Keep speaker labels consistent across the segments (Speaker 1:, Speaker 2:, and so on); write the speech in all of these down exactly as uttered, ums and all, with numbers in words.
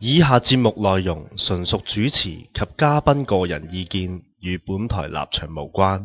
Speaker 1: 以下節目內容純屬主持及嘉賓個人意見，與本台立場無關。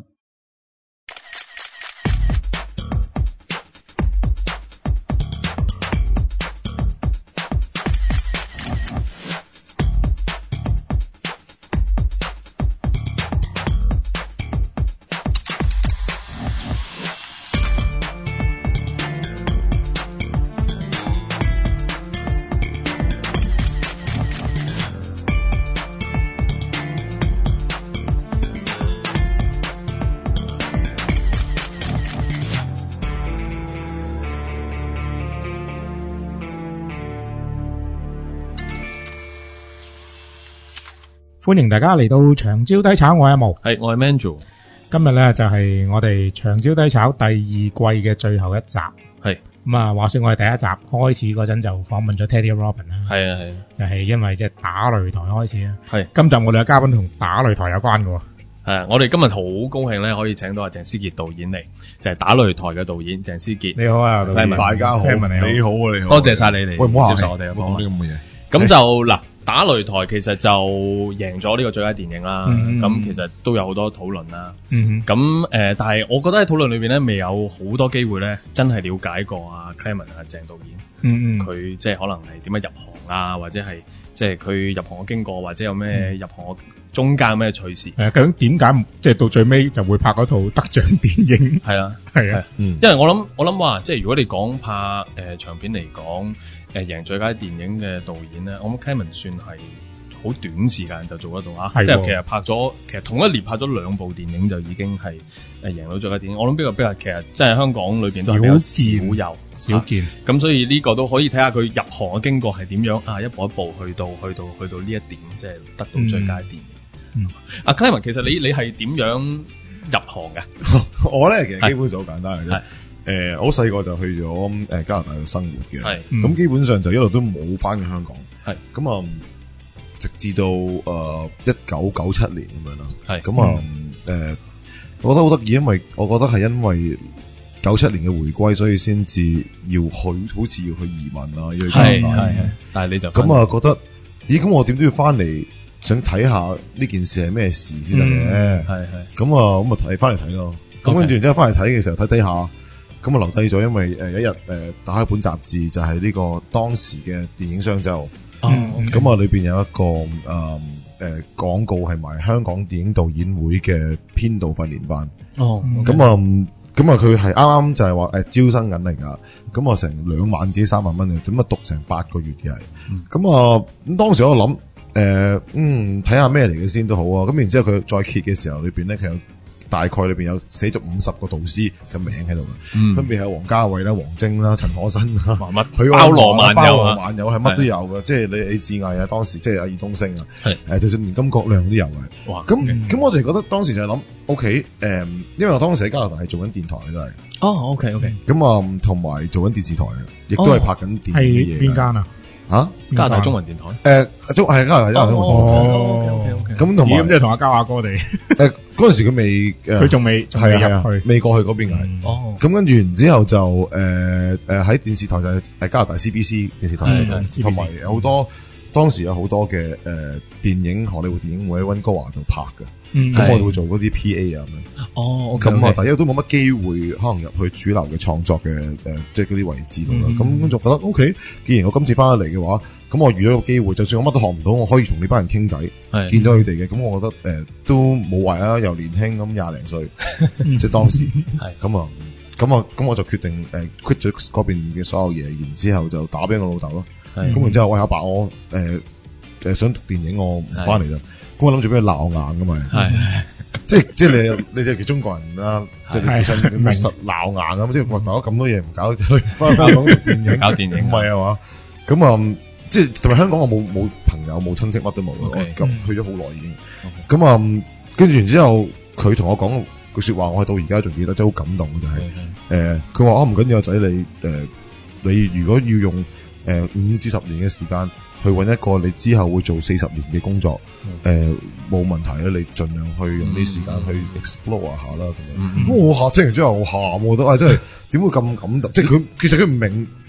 Speaker 2: 歡迎大家嚟到長招低炒，我係阿毛，
Speaker 3: 係我係 Manju。
Speaker 2: 今日咧就係、是、我哋長招低炒第二季嘅最後一集。係咁啊，話說我哋第一集開始嗰陣就訪問咗 Teddy Robin 啦。係啊係啊，就係因為即係打擂台開始啦。係今集我哋嘅嘉賓同打擂台有關嘅。
Speaker 3: 係啊，我哋今日好高興咧，可以請到阿鄭思傑導演嚟，就係、是、打擂台嘅導演鄭思傑。
Speaker 2: 你好啊，
Speaker 4: 大家好，你好，你好啊，你好，
Speaker 3: 多謝晒你哋
Speaker 4: 喂，唔好
Speaker 3: 接受我哋
Speaker 4: 講啲咁嘅嘢。
Speaker 3: 咁就嗱，打擂台其實就贏咗呢個最佳電影啦。咁、嗯、其實都有好多討論啦。咁、嗯、誒、呃，但係我覺得喺討論裏邊咧，未有好多機會咧，真係了解過阿 Clement 阿鄭導演。嗯嗯。佢即係可能係點樣入行啊，或者係即係佢入行嘅經過，或者有咩入行嘅中間有咩趣事。誒、嗯，
Speaker 2: 究竟點解即係到最尾就會拍嗰套得獎電影？係啊，係啊。
Speaker 3: 嗯。因為我諗我諗話，即係如果你講拍誒、呃、長片嚟講。誒，贏最佳電影嘅導演咧，我諗 Clement 算係好短時間就做得到啊！即係其實拍咗，其實同一年拍咗兩部電影就已經係誒贏到最佳電影。我諗呢個比較其實即係香港裏邊都係比較少有
Speaker 2: 少見。咁、
Speaker 3: 啊、所以呢個都可以睇下佢入行嘅經過係點樣啊，一步一步去到去到去到呢一點，即係得到最佳電影。嗯，阿、嗯啊、Clement 其實你你係點樣入行嘅？
Speaker 4: 我咧其實基本上好簡單嘅啫。誒，我細個就去咗誒加拿大度生活嘅，咁、嗯、基本上就一路都冇翻去香港，係咁啊，直至到誒一九九七年咁樣啦，係咁啊，誒、嗯呃，我覺得好得意，因為我覺得係因為九七年嘅回歸，所以先至要去，好似要去移民啊，要去加拿大，係係，但係你就咁啊，覺得咦，咁我點都要翻嚟，想睇下呢件事係咩事先得嘅，係係，咁啊，咁啊睇翻嚟睇咯，咁跟住然之後翻嚟睇嘅時候睇睇下。咁啊留低咗，因為誒、呃、一日誒、呃、打開本雜誌就係呢個當時嘅電影雙週，咁啊裏邊有一個誒誒廣告係埋香港電影導演會嘅編導訓練班，哦，咁啊咁啊佢係啱啱就係話誒招生緊嚟㗎，咁啊成兩萬幾三萬蚊嘅，咁啊讀成八個月嘅係，咁啊咁當時我諗誒、呃、嗯睇下咩嚟嘅先都好啊，咁然之後佢再揭嘅時候裏邊咧佢有。大概裏邊有寫咗五十個導師嘅名喺度嘅，嗯、分別係王家衛啦、王晶啦、陳可辛啦、乜
Speaker 3: 佢包羅萬有，
Speaker 4: 包羅萬有係乜都有嘅，即係你李志毅啊，當時即係阿爾冬升啊，係誒，就算連金國亮都有嘅。哇！咁咁、嗯、我就覺得當時就係諗 ，OK，誒、嗯，因為我當時喺加拿大係做緊電台嘅都係。哦 ，OK OK。咁啊，同埋做緊電視台嘅，亦都係拍緊電影嘅嘢。係邊間啊？吓，
Speaker 3: 加拿大中文電台。誒、
Speaker 4: 呃，中係加拿大加拿大中文電台。哦 OK OK。咁同埋
Speaker 2: 咁即係同阿交阿哥哋。
Speaker 4: 誒，嗰陣時佢未，佢
Speaker 2: 仲未係啊係啊，
Speaker 4: 未過去嗰邊嘅。哦。咁跟住然之後就誒誒喺電視台就係誒加拿大 C B C 電視台做，同埋有好多當時有好多嘅誒、呃、電影荷里活電影會喺溫哥華度拍嘅。嗯。咁我哋會做嗰啲 P A 啊咁樣。哦。咁啊，但係都冇乜機會可能入去主流嘅創作嘅誒、呃，即係嗰啲位置度啦。咁、嗯、咁就覺得 O、OK, K， 既然我今次翻咗嚟嘅話。咁我預咗個機會，就算我乜都學唔到，我可以同呢班人傾偈，見到佢哋嘅，咁我覺得誒、呃、都冇壞啊，又年輕咁廿零歲，即係當時，咁啊，咁啊，咁我就決定誒 quit 咗嗰邊嘅所有嘢，然之後就打俾我老豆咯。咁然之後喂阿爸，我誒誒、呃、想讀電影，我唔翻嚟啦。咁我諗住俾佢鬧硬噶嘛，即係即係你你即係中國人啦，即係父親咁實鬧硬咁，即係我搞咁多嘢唔搞，就去翻香港讀電影，搞電影唔係啊嘛。咁啊、嗯，即係同埋香港我冇冇朋友冇親戚乜都冇，咁、okay. 去咗好耐已經。咁、okay. 啊，跟住然之後佢同我講句說話，我係到而家仲記得，真係好感動嘅就係、是，誒、okay. 佢、呃、話啊唔緊要，仔你誒、呃、你如果要用誒、呃、五至十年嘅時間去搵一個你之後會做四十年嘅工作，誒、okay. 冇、呃、問題啦，你盡量去用啲時間去 explore 下啦。咁、mm-hmm. 樣，我下聽完之後我喊，我覺得啊真係點會咁感動？即係佢其實佢唔明。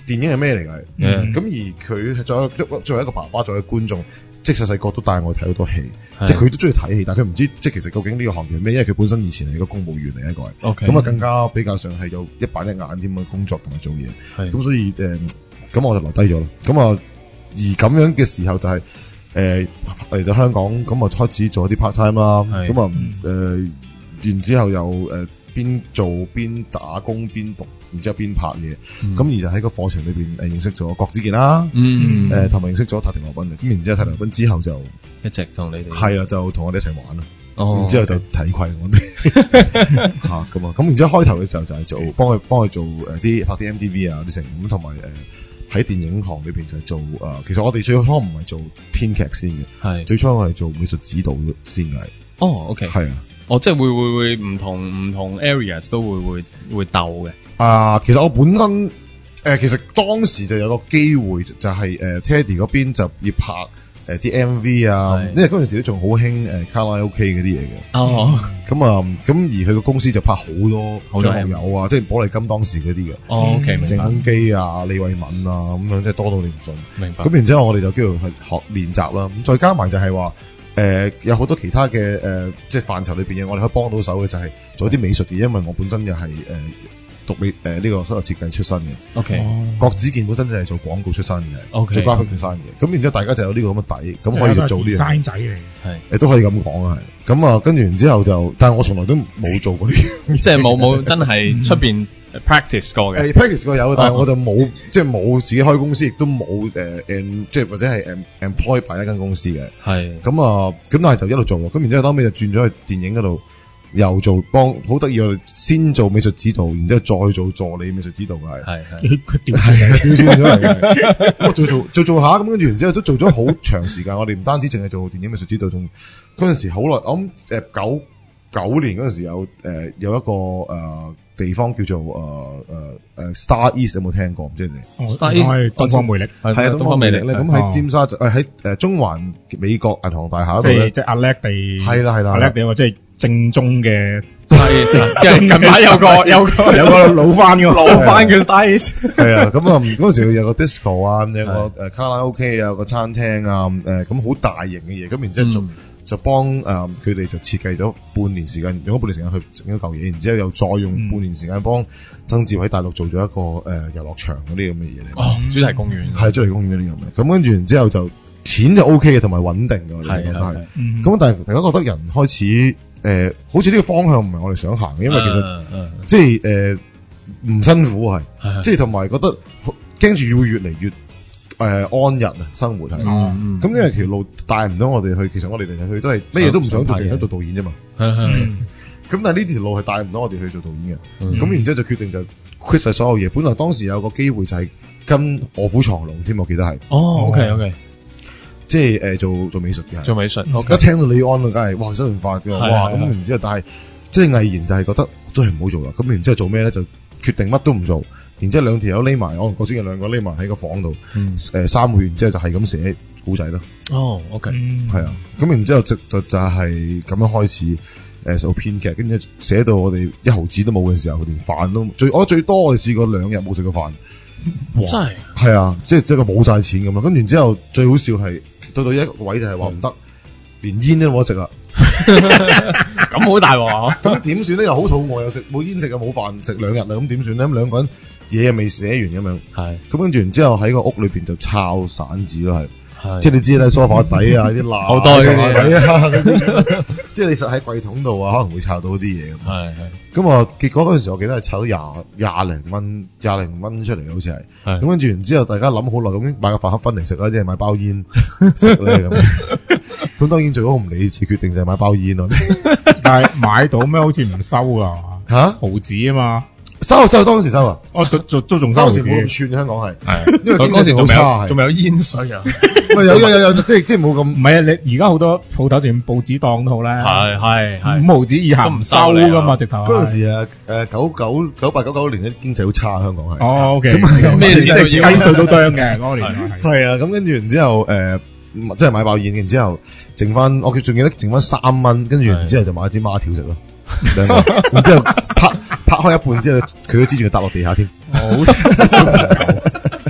Speaker 4: 電影係咩嚟㗎？咁、
Speaker 3: 嗯、
Speaker 4: 而佢係作為作為一個爸爸，作為一個觀眾，即係細細個都帶我睇好多戲，即係佢都中意睇戲，但係佢唔知即係其實究竟呢個行業係咩，因為佢本身以前係一個公務員嚟一個，咁、okay. 啊更加比較上係有一板一眼添嘅工作同埋做嘢，咁所以誒咁、呃、我就留低咗啦。咁啊而咁樣嘅時候就係誒嚟到香港，咁啊開始做一啲 part time 啦，咁啊誒然之後又誒。呃邊做邊打工邊讀，然之後邊拍嘢，咁、嗯、而就喺個課程裏邊誒認識咗郭子健啦，嗯，誒同埋認識咗塔田羅賓嘅，咁然之後塔田羅賓之後就
Speaker 3: 一直同你哋
Speaker 4: 係啦，就同我哋一齊玩啦，哦，然之後就體愧我哋吓咁啊，咁然之後開頭嘅時候就係做幫佢幫佢做誒啲拍啲 M D V 啊啲成咁，同埋誒喺電影行裏邊就係做誒、呃，其實我哋最初唔係做編劇先嘅，係最初我哋做美術指導先嘅，
Speaker 3: 哦 ，OK，係啊。哦，即係會會會唔同唔同 areas 都會會會鬥嘅。
Speaker 4: 啊，其實我本身誒、呃，其實當時就有個機會，就係、是、誒、呃、Teddy 嗰邊就要拍誒啲、呃、M V 啊，因為嗰陣時都仲好興誒卡拉 OK 嗰啲嘢嘅。哦，咁啊，咁而佢個公司就拍好多張學友啊，即係寶麗金當時嗰啲嘅。哦 ，OK， 明白。鄭中基啊，李偉敏啊，咁樣即係多到你唔信。明白。咁然之後我哋就叫做去學練習啦，咁再加埋就係話。誒、呃、有好多其他嘅誒、呃，即係範疇裏邊嘅，我哋可以幫到手嘅就係做一啲美術嘅，因為我本身又係誒讀美誒呢、呃這個室內設計出身嘅。OK，郭子健本身就係做廣告出身嘅，okay, 做 graphic design 嘅。咁然之後大家就有呢個咁嘅底，咁可以做呢樣。生仔嚟，係誒都可以咁講啊，係。咁啊，跟住然之後就，但係我從來都冇做過呢樣，即係
Speaker 3: 冇冇真係出邊 practice 過嘅。
Speaker 4: 誒 practice 過有，但係我就冇即係冇自己開公司，亦都冇誒誒，即係或者係誒 employ 喺一間公司嘅。係。咁啊，咁但係就一路做咯。咁然之後當尾就轉咗去電影嗰度，又做幫好得意，我哋先做美術指導，然之後再做助理美術指導嘅係。係係。佢調轉調轉咗嚟嘅。我做做做做下咁，跟住然之後都做咗好長時間。我哋唔單止淨係做電影美術指導，仲嗰陣時好耐，我諗誒九九年嗰陣時有誒、呃、有一個誒、呃、地方叫做誒誒誒 Star East 有冇聽過？唔知你哋、哦、Star East 係東方魅力，係啊東方魅力咧。咁喺尖沙咀誒喺誒中環美國銀行大廈嗰度咧，即係阿叻地係啦係啦，阿叻地話即係正宗嘅。近排有個有個有個老翻嘅老翻嘅 Star East 係啊。咁啊嗰陣時有個 disco 啊，有個誒卡拉 OK 啊，有個餐廳啊，誒咁好大型嘅嘢。咁然之後做。嗯就幫誒佢哋就設計咗半年時間，用咗半年時間去整一嚿嘢，然之後又再用半年時間幫曾志偉喺大陸做咗一個誒、呃、遊樂場嗰啲咁嘅嘢嚟。哦，主題公園係主題公園嗰啲咁嘅。咁跟住然之後就錢就 O K 嘅，同埋穩定嘅。我哋覺得係。咁、嗯、但係大家覺得人開始誒、呃，好似呢個方向唔係我哋想行嘅，因為其實、uh, uh, 即係誒唔辛苦係，uh, 即係同埋覺得驚住要越嚟越。誒、呃、安逸啊，生活係，咁、嗯、因為條路帶唔到我哋去，其實我哋嚟嚟去都係乜嘢都唔想做，淨係想做導演啫嘛。咁但係呢條路係帶唔到我哋去做導演嘅，咁、嗯、然之後就決定就 quit 晒所有嘢。本來當時有個機會就係跟臥虎藏龍添，我記得係。哦 ，OK OK，即係誒、呃、做做美術嘅，做美術。Okay. 一聽到李安啊，梗係哇周潤發嘅，哇咁然之後，但係即係毅然就係覺得都係唔好做啦。咁然之後做咩咧？就決定乜都唔做。然之後兩條友匿埋，我同郭子健兩個匿埋喺個房度，誒、嗯呃、三個月，然之後就係咁寫古仔咯。哦 ，OK，係、嗯、啊，咁然之後就就就係咁樣開始誒做編劇，跟住寫到我哋一毫子都冇嘅時候，連飯都最我最多我哋試過兩日冇食過飯。哇！真係係啊，即係即係冇晒錢咁咯。跟住然之後最好笑係到到一個位就係話唔得，連煙都冇得食啦。咁好大鑊，咁點算咧？又好肚餓，又食冇煙食又冇飯食兩日啦，咁點算咧？咁兩個人嘢又未寫完咁樣，係咁跟住然之後喺個屋裏邊就抄散紙咯，係，即係你知咧，梳化底啊，啲罅好多嘅嘢啊，即係你實喺櫃桶度啊，可能會抄到啲嘢咁，係係。咁啊，結果嗰陣時我記得係抄到廿廿零蚊，廿零蚊出嚟好似係，係。咁跟住然之後大家諗好耐，咁買個飯盒分嚟食啦，即係買包煙食咧咁。咁當然最好唔理智決定就係買包煙咯，但係買到咩？好似唔收噶吓毫紙啊嘛，收收當時收啊，哦都都都仲收毫紙，當時冇咁串香港係，係因為當時仲有仲有煙水啊，咪有有有有即係即係冇咁，唔係啊你而家好多鋪頭連報紙檔都好咧，係係係五毫紙以下唔收噶嘛直頭，嗰陣時啊誒九九九八九九年咧經濟好差香港係，哦 OK 咁咩事都雞碎都啄嘅嗰個年代係，係啊咁跟住然之後誒。即係買爆煙，然之後剩翻，我仲記得剩翻三蚊，跟住然之後就買一支孖條食咯，兩個，然之後拍拍開一半之後，佢都支住佢搭落地下添，好小朋友，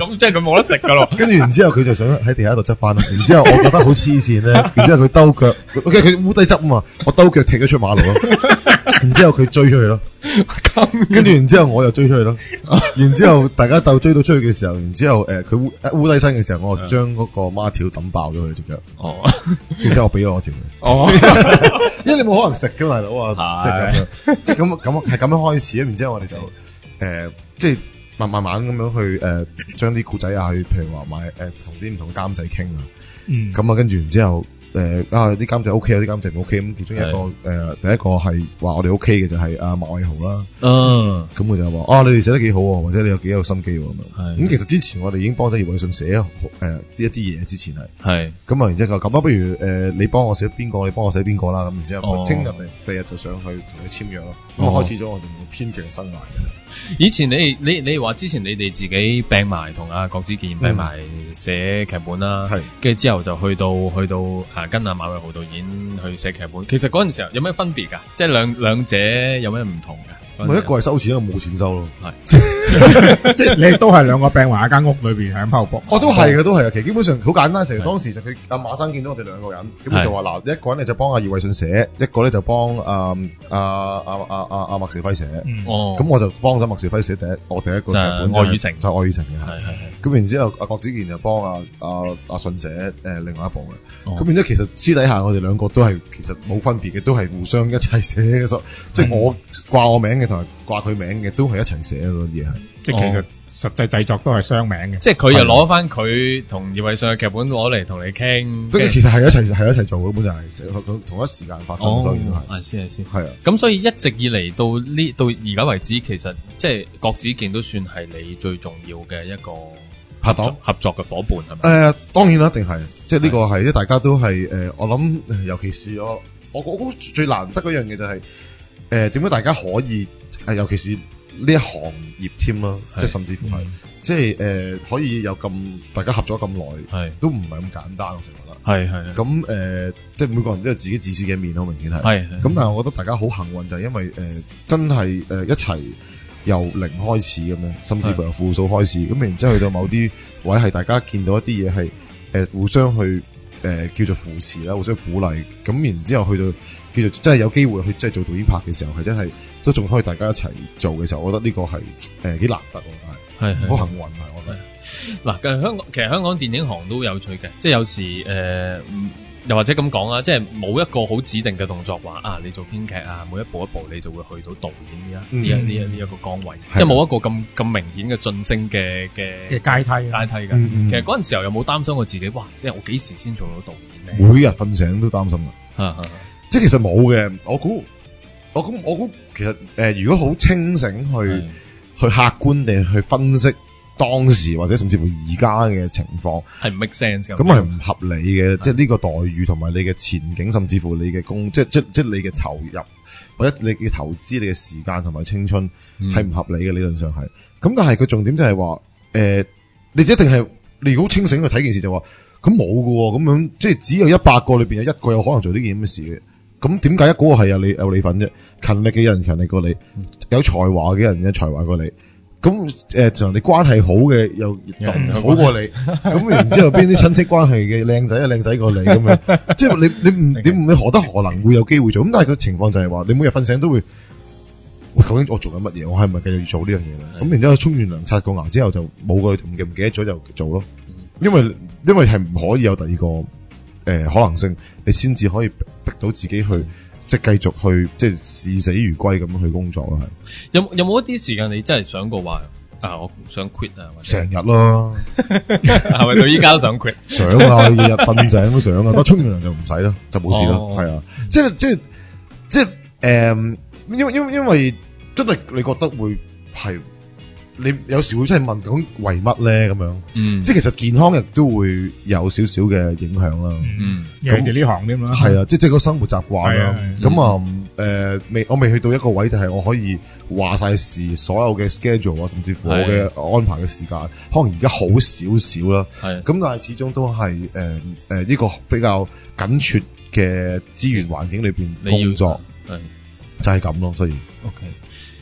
Speaker 3: 咁即係佢冇得食噶咯。
Speaker 4: 跟住然之後佢就想喺地下度執翻啦。然之後我覺得好黐線咧，然之後佢兜腳，佢佢烏低執啊嘛，我兜腳踢咗出馬路咯。然之後佢追出去咯，跟住然之後我又追出去咯。然之後大家鬥追到出去嘅時候，然之後誒佢烏烏低身嘅時候，我就將嗰個孖條抌爆咗佢隻腳。哦，然之後我俾咗我條佢。哦，因為你冇可能食噶大佬啊，即係咁樣，即係咁咁係咁樣開始。然之後我哋就誒即係慢慢慢咁樣去誒將啲故仔啊，去譬如話買誒同啲唔同嘅監製傾啊。嗯，咁啊跟住然之後。誒、呃、啊！啲監製 O K，有啲監製唔 O K。咁其中一個誒、呃，第一個係話我哋 O K 嘅就係阿麥偉豪啦。嗯，咁佢就話：啊，你哋寫得幾好，或者你有幾有心機咁樣。咁其實之前我哋已經幫咗葉偉信寫誒呢一啲嘢，之前係。係。咁啊，然之後咁啊，不如誒、呃、你幫我寫邊個，你幫我寫邊個啦。咁然之後，聽日第日就上去同你簽約咯。咁啊，開始咗我哋編劇嘅生涯嘅。
Speaker 3: 以前你你你話之前你哋自己並埋同阿郭子健並埋寫劇本啦，係、嗯。跟住之後就去到去到。啊，跟阿馬偉豪導演去寫劇本，其實嗰陣時候有咩分別㗎？即係兩兩者有咩唔同㗎？
Speaker 4: 咪一個係收錢，一個冇錢收咯。係，
Speaker 2: 即係你都係兩個病埋喺間屋裏邊喺咁拋博。
Speaker 4: 哦，都係嘅，都係嘅。其實基本上好簡單，其實當時就佢阿馬生見到我哋兩個人，咁佢就話嗱，一個人咧就幫阿葉偉信寫，一個咧就幫阿阿阿阿阿阿麥兆輝寫。哦，咁我就幫咗麥兆輝寫第一，我第一個劇本
Speaker 3: 愛與誠，
Speaker 4: 就愛與誠嘅。係係係。咁然之後，阿郭子健就幫阿阿阿信寫誒另外一部嘅。咁然之後，其實私底下我哋兩個都係其實冇分別嘅，都係互相一齊寫嘅。即係我掛我名嘅同埋掛佢名嘅都係一齊寫嗰啲嘢係。
Speaker 2: 即係其實實際製作都係雙名嘅。
Speaker 3: 即係佢又攞翻佢同葉偉信嘅劇本攞嚟同你傾。
Speaker 4: 即係其實係一齊係一齊做，根本就係同同一時間發生，所以都係。
Speaker 3: 係先係先。
Speaker 4: 係啊。
Speaker 3: 咁所以一直以嚟到呢到而家為止，其實即係郭子健都算係你最重要嘅一個合作合作嘅伙伴係咪？
Speaker 4: 誒、呃，當然啦，一定係。即係呢個係，即係大家都係誒、呃，我諗，尤其是我我我估最難得嗰樣嘢就係、是、誒，點、呃、解大家可以誒、呃，尤其是呢一行業添啦，即係甚至乎係，嗯、即係誒、呃，可以有咁大家合咗咁耐，係都唔係咁簡單，我成日覺得係係。咁誒、呃，即係每個人都有自己自私嘅一面，好明顯係。係。咁但係我覺得大家好幸運，就係因為誒、呃，真係誒、呃、一齊由零開始咁樣，甚至乎由負數開始，咁然之後去到某啲位係大家見到一啲嘢係誒互相去誒、呃、叫做扶持啦，互相鼓勵，咁然之後去到叫做真係有機會去即係做導演拍嘅時候，係真係都仲可以大家一齊做嘅時候，我覺得呢個係誒幾難得，我覺得係係好幸運係，我覺得。
Speaker 3: 嗱，其實香港其實香港電影行都有趣嘅，即係有時誒。呃又或者咁講啊，即係冇一個好指定嘅動作話啊，你做編劇啊，每一步一步你就會去到導演呢一呢一呢一呢一個崗位，即係冇一個咁咁明顯嘅晉升嘅嘅
Speaker 2: 嘅階梯
Speaker 3: 階梯嘅。嗯嗯，其實嗰陣時候有冇擔心過自己？哇！即係我幾時先做到導演
Speaker 4: 咧？每日瞓醒都擔心啊！即係其實冇嘅，我估我估我估其實誒、呃，如果好清醒去去客觀地去分析當時或者甚至乎而家嘅情況
Speaker 3: 係唔 make sense 嘅，
Speaker 4: 咁係唔合理嘅，即係呢個待遇同埋你嘅前景，甚至乎你嘅工，即係即即你嘅投入或者你嘅投資，你嘅時間同埋青春係唔合理嘅，理論上係。咁但係佢重點就係話，誒，你一定係你如果清醒去睇件事就話，咁冇㗎喎，咁樣即係只有一百個裏邊有一個有可能做呢件咁嘅事嘅。咁點解一嗰個係有你有你份啫？勤力嘅人勤力過你，有才華嘅人有才華過你。咁誒，同人哋關係好嘅又好過你，咁然之後邊啲親戚關係嘅靚仔啊靚仔過你咁樣，即係你你唔點你何德何能會有機會做？咁但係個情況就係話，你每日瞓醒都會，喂，究竟我做緊乜嘢？我係咪繼續要做呢樣嘢咧？咁然之後沖完涼刷個牙之後就冇個唔記唔記得咗就做咯，因為因為係唔可以有第二個誒、呃、可能性，你先至可以逼，逼到自己去。即係繼續去，即係視死如歸咁樣去工作咯，係。
Speaker 3: 有有冇一啲時間你真係想過話啊？我想 quit 啊！
Speaker 4: 成日咯，
Speaker 3: 係咪到依家都想 quit？
Speaker 4: 想啊，日日瞓醒都想啊，不過沖完涼就唔使啦，就冇事啦，係、哦、啊，即係即係即係誒、嗯，因為因為因為真係你覺得會係。你有時會真係問咁為乜咧咁樣，嗯，即係其實健康亦都會有少少嘅影響啦，
Speaker 2: 嗯，尤其是呢行添啦，
Speaker 4: 係啊，即係即係個生活習慣啦，咁啊誒未我未去到一個位就係我可以話晒事，所有嘅 schedule 啊，甚至乎我嘅安排嘅時間，可能而家好少少啦，係，咁但係始終都係誒誒呢個比較緊缺嘅資源環境裏邊工作，係就係咁咯，所以
Speaker 3: OK。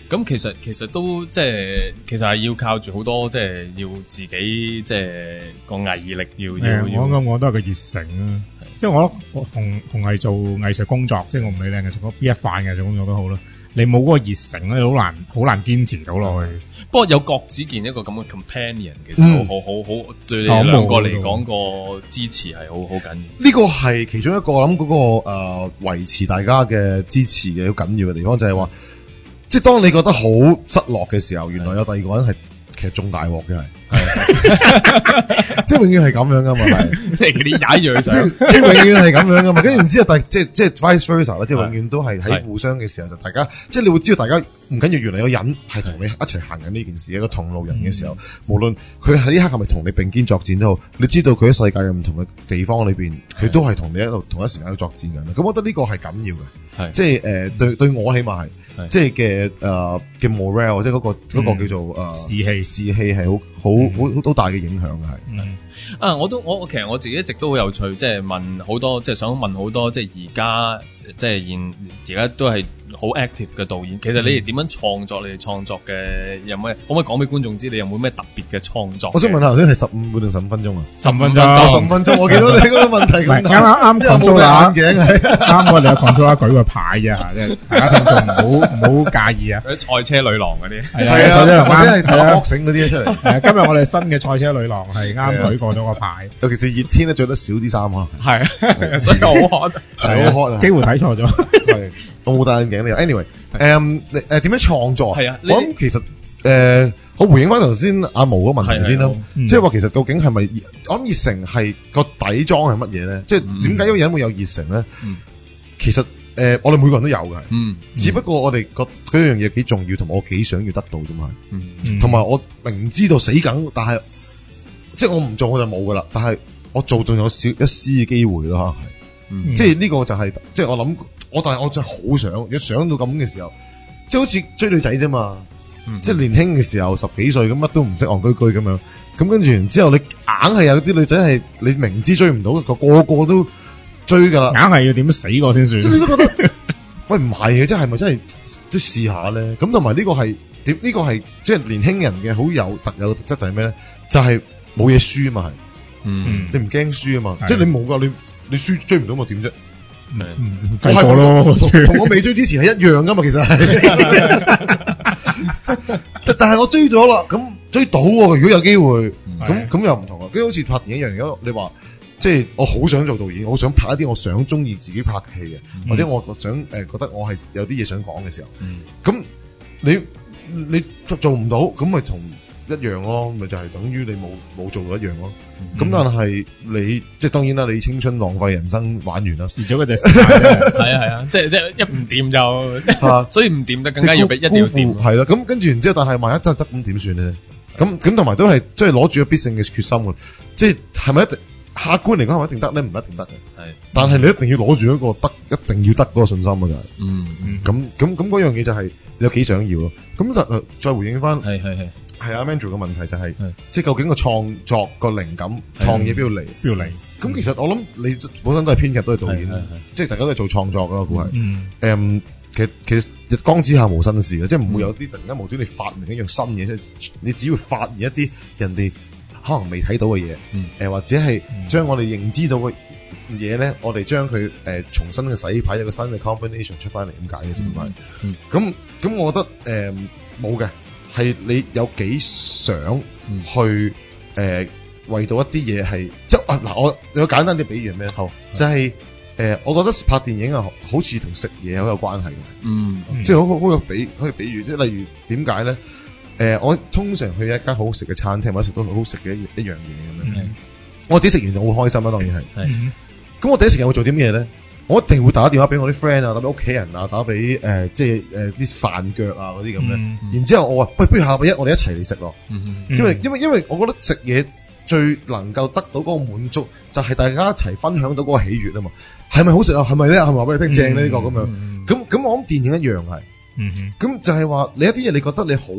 Speaker 3: 咁其實其實都即係其實係要靠住好多即係要自己即係個毅力要要。
Speaker 2: 我諗我都係個熱誠啊，即係我我同同係做藝術工作，即係我唔理靚藝術工 B 一範藝術工作都好啦。你冇嗰個熱誠咧，好難好難堅持到落去。
Speaker 3: 不過有郭子健一個咁嘅 companion， 其實好好好好對你兩個嚟講個支持係好好緊要。
Speaker 4: 呢個係其中一個我諗嗰個誒維持大家嘅支持嘅好緊要嘅地方，就係話，即係當你覺得好失落嘅時候，原來有第二個人係其實仲大鑊嘅係。係，即係永遠係咁樣噶嘛，係，
Speaker 3: 即係嗰啲踩住佢上，
Speaker 4: 即係永遠係咁樣噶嘛。跟住然之後，但即係即係 vice versa 啦，即係永遠都係喺互相嘅時候，就大家即係你會知道大家唔緊要，原來有人係同你一齊行緊呢件事，一個同路人嘅時候，無論佢喺呢刻係咪同你並肩作戰都好，你知道佢喺世界嘅唔同嘅地方裏邊，佢都係同你喺度同一時間喺度作戰緊。咁我覺得呢個係緊要嘅，係，即係誒對對我起碼係，即係嘅誒嘅 morale，即係嗰個嗰個叫做誒
Speaker 2: 士氣，
Speaker 4: 士氣係好好。好好大嘅影響嘅係，
Speaker 3: 嗯啊，我都我其實我自己一直都好有趣，即係問好多，即係想問好多，即係而家即係現而家都係好 active 嘅導演。其實你哋點樣創作？你哋創作嘅有咩？可唔可以講俾觀眾知？你有冇咩特別嘅創作？
Speaker 4: 我想問下頭先係十五秒定十五分鐘啊？
Speaker 2: 十五分鐘，
Speaker 4: 十五分鐘。我見到你嗰個問題咁
Speaker 2: 啱啱啱講咗啦，
Speaker 4: 眼鏡係
Speaker 2: 啱我哋有講咗一舉個牌啫，即係大家聽眾唔好唔好介意啊！
Speaker 3: 嗰啲賽車女郎嗰啲
Speaker 2: 係啊，
Speaker 4: 或者係打搏繩嗰啲出嚟。
Speaker 2: 係啊，今日我哋新嘅賽車女郎係啱舉過咗個牌，
Speaker 4: 尤其是熱天咧，着得少啲衫啊。
Speaker 3: 係，所以好 hot，
Speaker 4: 係好 hot 啊！
Speaker 2: 幾乎睇錯咗。
Speaker 4: 係，我冇戴眼鏡呢。Anyway，誒誒點樣創作？
Speaker 3: 係啊，
Speaker 4: 我諗其實誒，我回應翻頭先阿毛嗰個問題先啦。即係話其實究竟係咪？我諗熱誠係個底裝係乜嘢咧？即係點解一個人會有熱誠咧？其實誒，我哋每個人都有嘅，嗯，只不過我哋覺得嗰樣嘢幾重要，同埋我幾想要得到啫嘛。嗯，同埋我明知道死梗，但係即係我唔做我就冇噶啦。但係我做仲有少一絲嘅機會咯，係。嗯、即係呢個就係、是，即係我諗，我但係我真係好想，一想到咁嘅時候，即係好似追女仔啫嘛，嗯、即係年輕嘅時候十幾歲咁乜都唔識戇居居咁樣，咁跟住然之後你硬係有啲女仔係你明知追唔到，個個個都追噶啦，
Speaker 2: 硬係要點死過先算，
Speaker 4: 即係你都覺得，喂唔係嘅，即係係咪真係都試下咧？咁同埋呢個係點？呢、這個係即係年輕人嘅好有特有特質就係咩咧？就係冇嘢輸啊嘛，係，嗯，你唔驚輸啊嘛，即係你冇噶你。你輸追唔到咪點啫？
Speaker 2: 嗯，計過咯，
Speaker 4: 同我未追之前係一樣噶嘛，其實係。但係我追咗啦，咁追到喎，如果有機會，咁咁又唔同啊。跟住好似拍電影一樣，如果你話即係我好想做導演，我想拍一啲我想中意自己拍戲嘅，嗯、或者我想誒、呃、覺得我係有啲嘢想講嘅時候，咁、嗯、你你做唔到，咁咪同一樣咯，咪就係、是、等於你冇冇做到一樣咯。咁、嗯、但係你即係當然啦，你青春浪費人生玩完啦，蝕咗嗰隻時間啫。係啊係啊，即係即係一唔掂就，啊、所以唔掂就更加要俾一定要掂。係啦，咁跟住然之後，但係萬一真係得咁點算咧？咁咁同埋都係即係攞住個必勝嘅決心嘅，即係係咪一定客觀嚟講係咪一定得咧？唔一定得嘅。係，但係你一定要攞住一個得，一定要得嗰個信心啊！就係。嗯嗯。咁咁咁嗰樣嘢就係你有幾想要咯？咁就再回應翻。係係係。係啊 Mandrew 嘅問題就係、是，即係究竟個創作個靈感、創嘢邊度嚟？邊度嚟？咁其實我諗你本身都係編劇，都係導演，即係大家都係做創作咯，估係。嗯。誒、嗯，其實其實日光之下無新事嘅，即係唔會有啲突然間無端你發明一樣新嘢，即係你只要發現一啲人哋可能未睇到嘅嘢，誒、嗯呃、或者係將我哋認知到嘅嘢咧，我哋將佢誒重新嘅洗牌，有個新嘅 combination 出翻嚟咁解嘅啫嘛。嗯。咁咁，我覺得誒冇嘅。呃係你有幾想去誒、呃、為到一啲嘢係即係啊嗱，我有個簡單啲比喻係咩？好就係、是、誒、呃，我覺得拍電影啊，好似同食嘢好有關係嘅。嗯，即係好好好有比可以比喻，即係例如點解咧？誒、呃，我通常去一間好好食嘅餐廳，或者食到好好食嘅一一樣嘢咁樣。嗯、我自己食完就好開心啦，當然係。係。咁我第一時間會做啲咩嘢咧？我一定會打電話俾我啲 friend 啊，打俾屋企人啊，打俾誒、呃、即係誒啲飯腳啊嗰啲咁咧。嗯嗯、然之後我話，喂，不如下個一我哋一齊嚟食咯。嗯嗯、因為因為因為我覺得食嘢最能夠得到嗰個滿足，就係大家一齊分享到嗰個喜悅啊嘛。係咪好食啊？係咪咧？係咪話俾你聽正呢、呢個咁樣？咁咁、嗯嗯、我諗電影一樣係。咁、嗯嗯、就係話你一啲嘢你覺得你好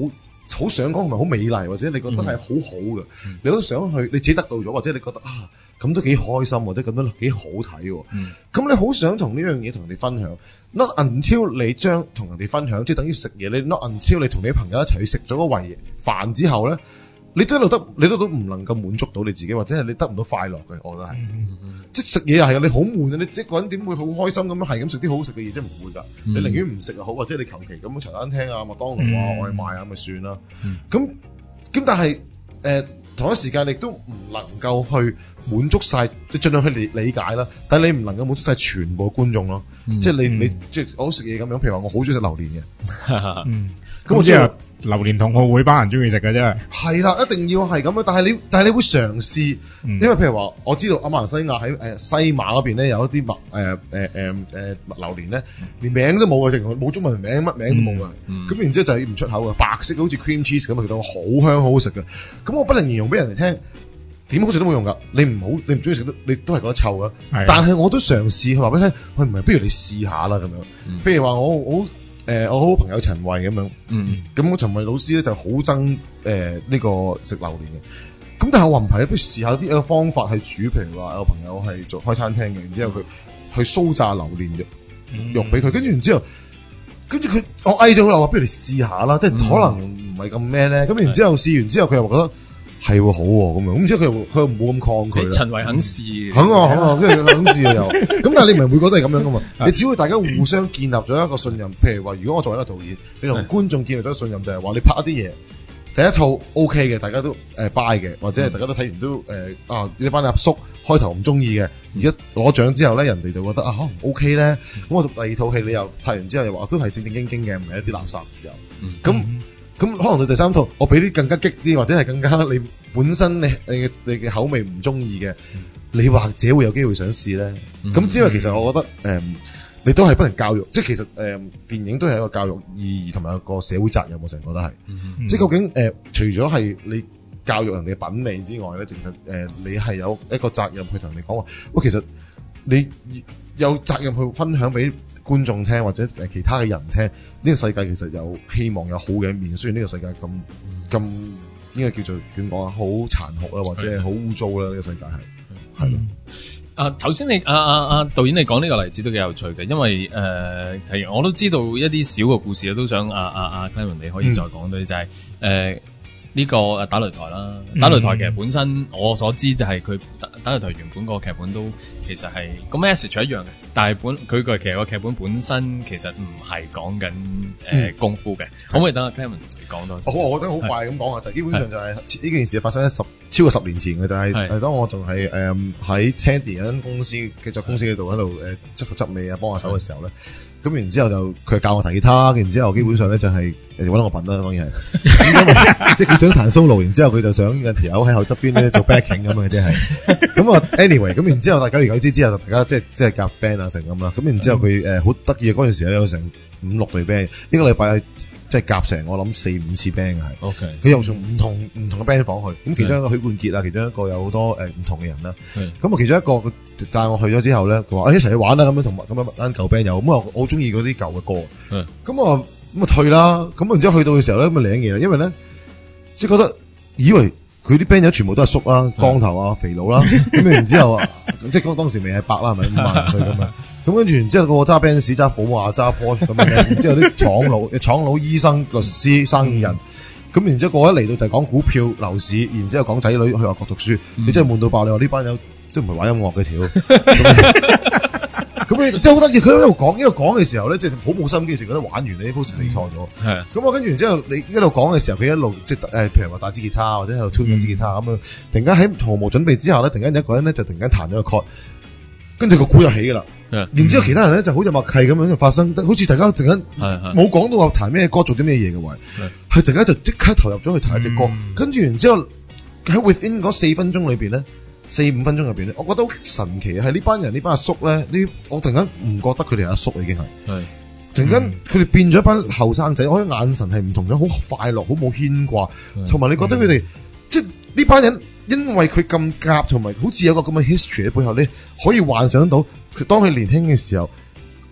Speaker 4: 好想講同埋好美麗，或者你覺得係好好嘅，嗯、你都想去，你自己得到咗，或者你覺得啊咁都幾開心，或者咁都幾好睇，咁、嗯、你好想同呢樣嘢同人哋分享。Not until 你將同人哋分享，即係等於食嘢，你 not until 你同你朋友一齊去食咗嗰圍飯之後咧，你都一路得，你都都唔能夠滿足到你自己，或者係你得唔到快樂嘅，我覺得係。嗯、即係食嘢又係你好悶啊！你一個人點會好開心咁樣係咁食啲好好食嘅嘢？即係唔會㗎。嗯、你寧願唔食又好，或者你求其咁茶餐廳啊、麥當勞啊、外賣啊，咪算啦。咁咁、嗯，但係誒、呃、同一時間你都唔能夠去滿足晒，你盡量去理理解啦。但係你唔能夠滿足晒全部觀眾咯。嗯、即係你你即係我食嘢咁樣，譬如話我好中意食榴蓮嘅。嗯。咁我知啊，
Speaker 2: 榴蓮同學會班人中意食嘅啫。
Speaker 4: 係啦，一定要係咁樣。但係你，但係你會嘗試，嗯、因為譬如話，我知道阿馬來西亞喺誒西馬嗰邊咧有一啲麥誒誒誒誒麥榴蓮咧，連名都冇嘅，淨冇中文名，乜名都冇嘅。咁、嗯嗯、然之後就係唔出口嘅，白色好似 cream cheese 咁啊，其實好香好好食嘅。咁我不能形容俾人哋聽，點好食都冇用㗎。你唔好，你唔中意食都，你都係覺得臭㗎。的但係我都嘗試去話俾你聽，喂唔係，不如你試下啦咁樣。嗯、譬如話我我。誒、呃，我好朋友陳慧咁樣，嗯，咁我陳慧老師咧就好憎誒呢個食榴蓮嘅，咁但係我話唔係，不如試下啲一個方法去煮，譬如話有個朋友係做開餐廳嘅，然之後佢去酥炸榴蓮肉肉俾佢，跟住然之後，跟住佢我嗌咗好耐話，不如你試下啦，即係可能唔係咁咩咧，咁然之後試完之後，佢又覺得。係喎，好喎，咁樣，咁即係佢又佢又冇咁抗拒。
Speaker 3: 陳慧肯試，
Speaker 4: 肯啊肯啊，跟住佢肯試啊又。咁但係你唔係會覺得係咁樣噶嘛？你只會大家互相建立咗一個信任。譬如話，如果我作為一個導演，你同觀眾建立咗信任，就係話你拍一啲嘢，第一套 OK 嘅，大家都誒 buy 嘅，或者係大家都睇完都誒啊呢班阿叔開頭唔中意嘅，而家攞獎之後咧，人哋就覺得啊可能 OK 咧。咁我做第二套戲，你又拍完之後又話都係正正經經嘅，唔係一啲垃圾嘅時候。咁咁可能到第三套，我俾啲更加激啲，或者係更加你本身你你嘅你嘅口味唔中意嘅，你或者會有機會想試咧。咁、嗯、因為其實我覺得誒、嗯，你都係不能教育，即係其實誒、嗯、電影都係一個教育意義同埋一個社會責任，我成日覺得係。嗯、即係究竟誒、呃，除咗係你教育人哋嘅品味之外咧，其實誒、呃、你係有一個責任去同人哋講話，喂，其實你有責任去分享俾觀眾聽或者誒其他嘅人聽，呢、這個世界其實有希望有好嘅一面，雖然呢個世界咁咁應該叫做點講啊，好殘酷啦，或者係好污糟啦，呢、這個世界係係咯。
Speaker 3: 啊，頭先你啊啊啊導演你講呢個例子都幾有趣嘅，因為誒，譬、呃、如我都知道一啲小嘅故事都想啊啊啊 Clement 你可以再講到、嗯、就係、是、誒。呃呢個打擂台啦，打擂台其實本身我所知就係佢打打擂台原本個劇本都其實係個 message 一樣嘅，但係本佢個其實個劇本本身其實唔係講緊誒功夫嘅，可唔可以等阿 Clement 講多？
Speaker 4: 我我覺得好快咁講啊，就基本上就係呢件事發生喺十超過十年前嘅，就係誒當我仲係誒喺 Tandy 嗰間公司製作公司嗰度喺度誒執頭執尾啊幫下手嘅時候咧。咁然之後就佢教我彈吉他，然之後基本上咧就係誒揾我笨啦，當然係，即係佢想彈 solo，然之後佢就想有條友喺後側邊咧做 backing 咁嘅，即係。咁啊 anyway，咁然之後大家久而久之之後，大家即係即係夾 band 啊成咁啦。咁然之後佢誒好得意嘅嗰陣時咧有成五六隊 band，一個禮拜即係夾成我諗四五次 band 嘅係。OK。佢又從唔同唔同嘅 band 房去，咁其中一個許冠傑啊，其中一個有好多誒唔同嘅人啦。咁啊其中一個帶我去咗之後咧，佢話誒一齊去玩啦咁樣，同埋咁樣班舊 band 友，咁啊我好中意嗰啲舊嘅歌。嗯。咁啊咁啊退啦，咁然之後去到嘅時候咧，咁啊領嘢啦，因為咧即係覺得以為佢啲 band 友全部都係叔啦、光頭啊、肥佬啦，咁然之後啊，即係當當時未係白啦，係咪五萬零歲咁樣？咁跟住然之後個個揸 band 士、揸寶馬、揸 Porsche 咁樣，然之後啲廠佬、廠佬、醫生、律師、生意人，咁然之後個一嚟到就係講股票、樓市，然之後講仔女去外國讀書，你真係悶到爆！你話呢班友即係唔係玩音樂嘅條？咁你即係好得意，佢喺度講，一路講嘅時候咧，即係好冇心機，成覺得玩完你呢鋪時你錯咗。係。咁我跟住然之後，你一路講嘅時候，佢一路即係誒，譬如話打支吉他或者喺度 tune 緊支吉他咁啊，突然間喺毫無準備之下咧，突然間有一個人咧就突然間彈咗個 chord，跟住個鼓就起噶啦。然之後其他人咧就好似默契咁樣就發生，好似大家突然間冇講到話彈咩歌，做啲咩嘢嘅位，係突然間就即刻投入咗去彈一隻歌，跟住然之後喺 within 嗰四分鐘裏邊咧。四五分鐘入邊咧，我覺得好神奇係呢班人呢班阿叔咧，呢我突然間唔覺得佢哋係阿叔已經係，係突然間佢哋變咗一班後生仔，我啲眼神係唔同咗，好快樂，好冇牽掛，同埋你覺得佢哋即係呢班人，因為佢咁夾，同埋好似有個咁嘅 history 喺背後，你可以幻想到佢當佢年輕嘅時候，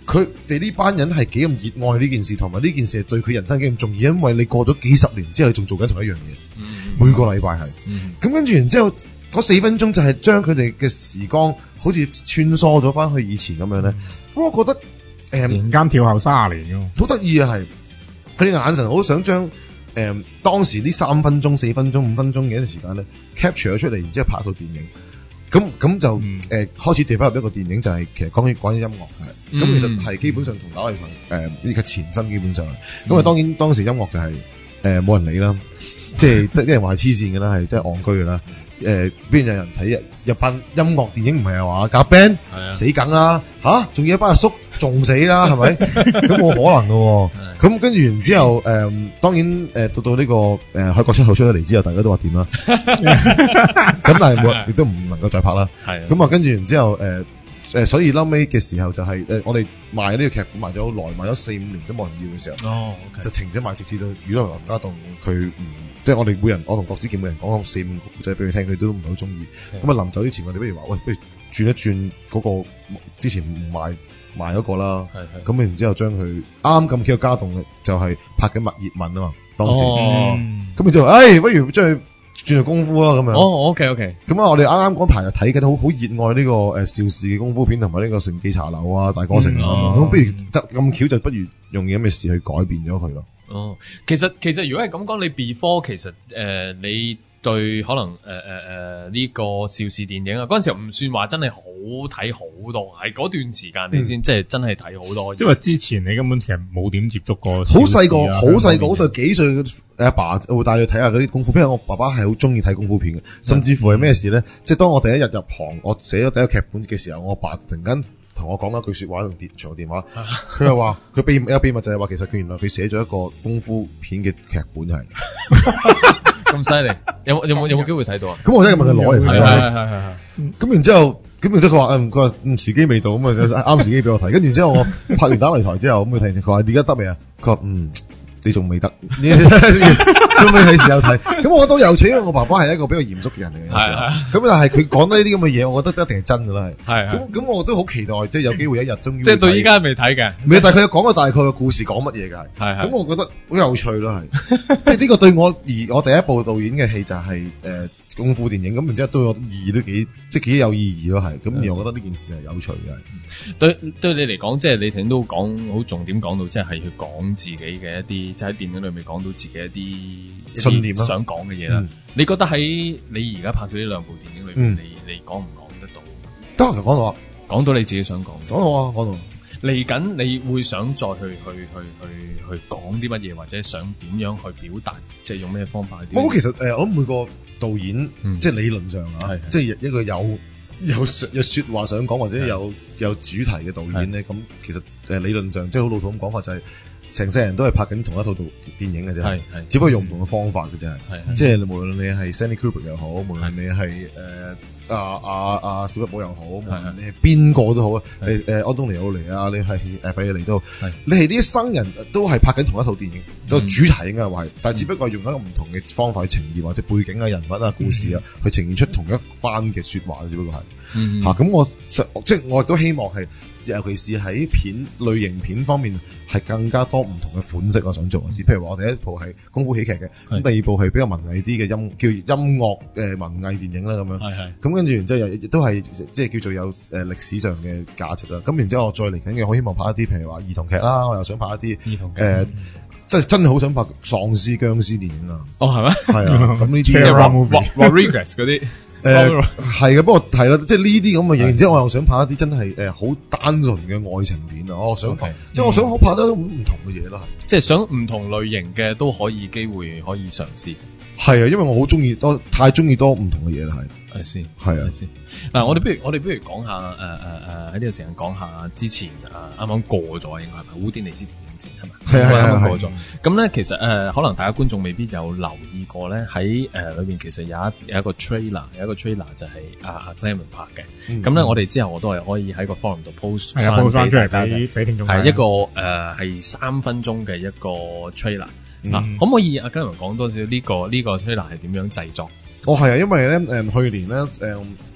Speaker 4: 佢哋呢班人係幾咁熱愛呢件事，同埋呢件事係對佢人生幾咁重要，因為你過咗幾十年之後，你仲做緊同一樣嘢，嗯、每個禮拜係。咁、嗯、跟住然之後嗰四分鐘就係將佢哋嘅時光好似穿梭咗翻去以前咁樣咧。咁、嗯、我覺得誒，
Speaker 2: 突然間跳後三十年喎，
Speaker 4: 好得意啊！係佢哋眼神好想將誒、呃、當時呢三分鐘、四分鐘、五分鐘嘅一段時間咧 capture 咗出嚟，然之後拍套電影。咁咁就誒、嗯呃、開始 develop 一個電影，就係、是、其實講緊講緊音樂嘅。咁、嗯、其實係基本上同打擂台誒呢個前身基本上。咁啊、嗯、當然當時音樂就係誒冇人理啦，即係得啲人話係黐線嘅啦，係即係戇居嘅啦。誒邊有人睇日班音樂電影唔係啊話夾 band 死梗啦嚇，仲要一班阿叔仲死啦係咪？咁冇可能嘅喎。咁跟住然之後誒、呃，當然誒、呃、到到呢、這個誒、呃《海角七號》出咗嚟之後，大家都話掂啦。咁但係冇亦都唔能夠再拍啦。係。咁啊跟住然之後誒誒、呃，所以後尾嘅時候就係、是、誒、呃、我哋賣呢個劇本賣咗好耐，賣咗四五年都冇人要嘅時候，哦 okay. 就停咗賣，直至到如果林家棟佢唔。即係我哋每人，我同郭子健每人講四五個故仔俾佢聽，佢都唔係好中意。咁啊臨走之前，我哋不如話，喂，不如轉一轉嗰個之前唔賣賣嗰個啦。咁然之後將佢啱咁叫家棟嘅，就係拍緊《蜜熱吻》啊嘛。當時，咁然之後，誒，不如將佢轉做功夫啦咁樣。
Speaker 3: 哦 ，OK OK。咁
Speaker 4: 啊，我哋啱啱嗰排就睇緊好好熱愛呢個誒邵氏嘅功夫片，同埋呢個盛記茶樓啊、大哥城啊。咁不如咁巧就不如用嘢咁嘅事去改變咗佢咯。
Speaker 3: 哦，其實其實如果係咁講，你 before 其實誒、呃、你對可能誒誒誒呢個邵氏電影啊，嗰陣時候唔算話真係好睇好多，係嗰段時間你先、嗯、即係真係睇好多。因為
Speaker 2: 之前你根本其實冇點接觸過、啊。
Speaker 4: 好細個，好細個，好細幾歲嘅阿爸會帶你睇下嗰啲功夫片，因為我爸爸係好中意睇功夫片嘅，甚至乎係咩事咧？即係當我第一日入行，我寫咗第一個劇本嘅時候，我阿爸突然間同我講一句說話，同電長電話，佢係話佢秘密有秘密就係話，其實佢原來佢寫咗一個功夫片嘅劇本係
Speaker 3: 咁犀利，有冇有冇有冇機會睇到啊？
Speaker 4: 咁我真係問佢攞嚟睇，
Speaker 3: 係係係係。
Speaker 4: 咁然之後，咁然之後佢話嗯佢話嗯時機未到，咁啊啱時機俾我睇。跟住之後我拍完打擂台之後，咁佢睇，佢話而家得未啊？佢話嗯。你仲未得，仲未係時候睇。咁我覺得都有趣，因為我爸爸係一個比較嚴肅嘅人嚟嘅。係咁但係佢講呢啲咁嘅嘢，我覺得一定係真㗎啦。係。咁咁我都好期待，即係有機會一日終於。
Speaker 3: 即係到依家未睇嘅。
Speaker 4: 未，但係佢有講過大概嘅故事講乜嘢㗎。係。咁我覺得好有趣咯，係。即係呢個對我而我第一部導演嘅戲就係、是、誒、呃、功夫電影，咁然之後對我意義都幾即係幾有意義咯，係。咁而我覺得呢件事係有趣嘅。
Speaker 3: 對對你嚟講，即係你頭先都講好重點講到，即係係去講自己嘅一啲，即係喺電影裏面講到自己一啲信念啦，想講嘅嘢啦。你覺得喺你而家拍咗呢兩部電影裏面，嗯、你你講唔講得到？
Speaker 4: 得，講到啊，
Speaker 3: 講到你自己想講，
Speaker 4: 講到啊，講到。
Speaker 3: 嚟緊你會想再去去去去去講啲乜嘢，或者想點樣去表達，即係用咩方法去？
Speaker 4: 我其實誒、呃，我諗每個導演，嗯、即係理論上啊，即係一個有。有有說話想講或者有有主題嘅導演咧，咁其實誒理論上即係好老土咁講法，就係成世人都係拍緊同一套電電影嘅啫，係係，只不過用唔同嘅方法嘅啫，係即係無論你係 Stanley Kubrick 又好，無論你係誒阿阿阿史匹堡又好，無論你係邊個都好啊，你誒安東尼奧尼啊，你係誒費爾尼都好，你係呢一生人都係拍緊同一套電影，個、嗯、主題應該係話係，但係只不過用一個唔同嘅方法去呈現，或者背景啊、人物啊、故事啊，嗯、去呈現出同一番嘅說話，只不過係。嗯，吓咁、啊、我即係我亦都希望係，尤其是喺片類型片方面係更加多唔同嘅款式我想做，譬如話我第一部係功夫喜劇嘅，咁第二部係比較文藝啲嘅音叫音樂誒、呃、文藝電影啦咁樣，係係，咁跟住然之後又亦都係即係叫做有誒歷史上嘅價值啦，咁然之後我再嚟緊嘅，我希望拍一啲譬如話兒童劇啦，我又想拍一啲兒童劇誒，即係真係好想拍喪屍僵屍電影啊！哦係咩？係啊，咁呢啲即係
Speaker 3: Rodriguez 嗰啲。
Speaker 4: 誒係嘅，不過係啦，即係呢啲咁嘅嘢，然之後我又想拍一啲真係誒好單純嘅愛情片啊！我想拍，okay, 即係我想好拍得唔同嘅嘢咯，係、嗯，
Speaker 3: 即係想唔同類型嘅都可以機會可以嘗試。
Speaker 4: 係啊，因為我好中意多，太中意多唔同嘅嘢啦，係。
Speaker 3: 係先，
Speaker 4: 係啊，
Speaker 3: 先。嗱，我哋不如我哋不如講下誒誒誒喺呢個時間講下之前誒啱啱過咗應該係咪烏甸尼斯電影節係咪？
Speaker 4: 係啊係啊，
Speaker 3: 啱啱過咗。咁咧其實誒、呃、可能大家觀眾未必有留意過咧，喺誒裏邊其實有一有一個 trailer 有一個 trailer 就係阿阿 Clement 拍嘅。咁咧、嗯、我哋之後我都係可以喺個 forum 度 post
Speaker 2: 係啊 post 翻出嚟俾俾聽眾睇。
Speaker 3: 係一個誒係三分鐘嘅一個 trailer。嗱、嗯啊，可唔可以阿 Clement 講多少呢個呢、這個 trailer 係點樣製作？
Speaker 4: 哦，係啊，因為咧誒、呃、去年咧誒、呃、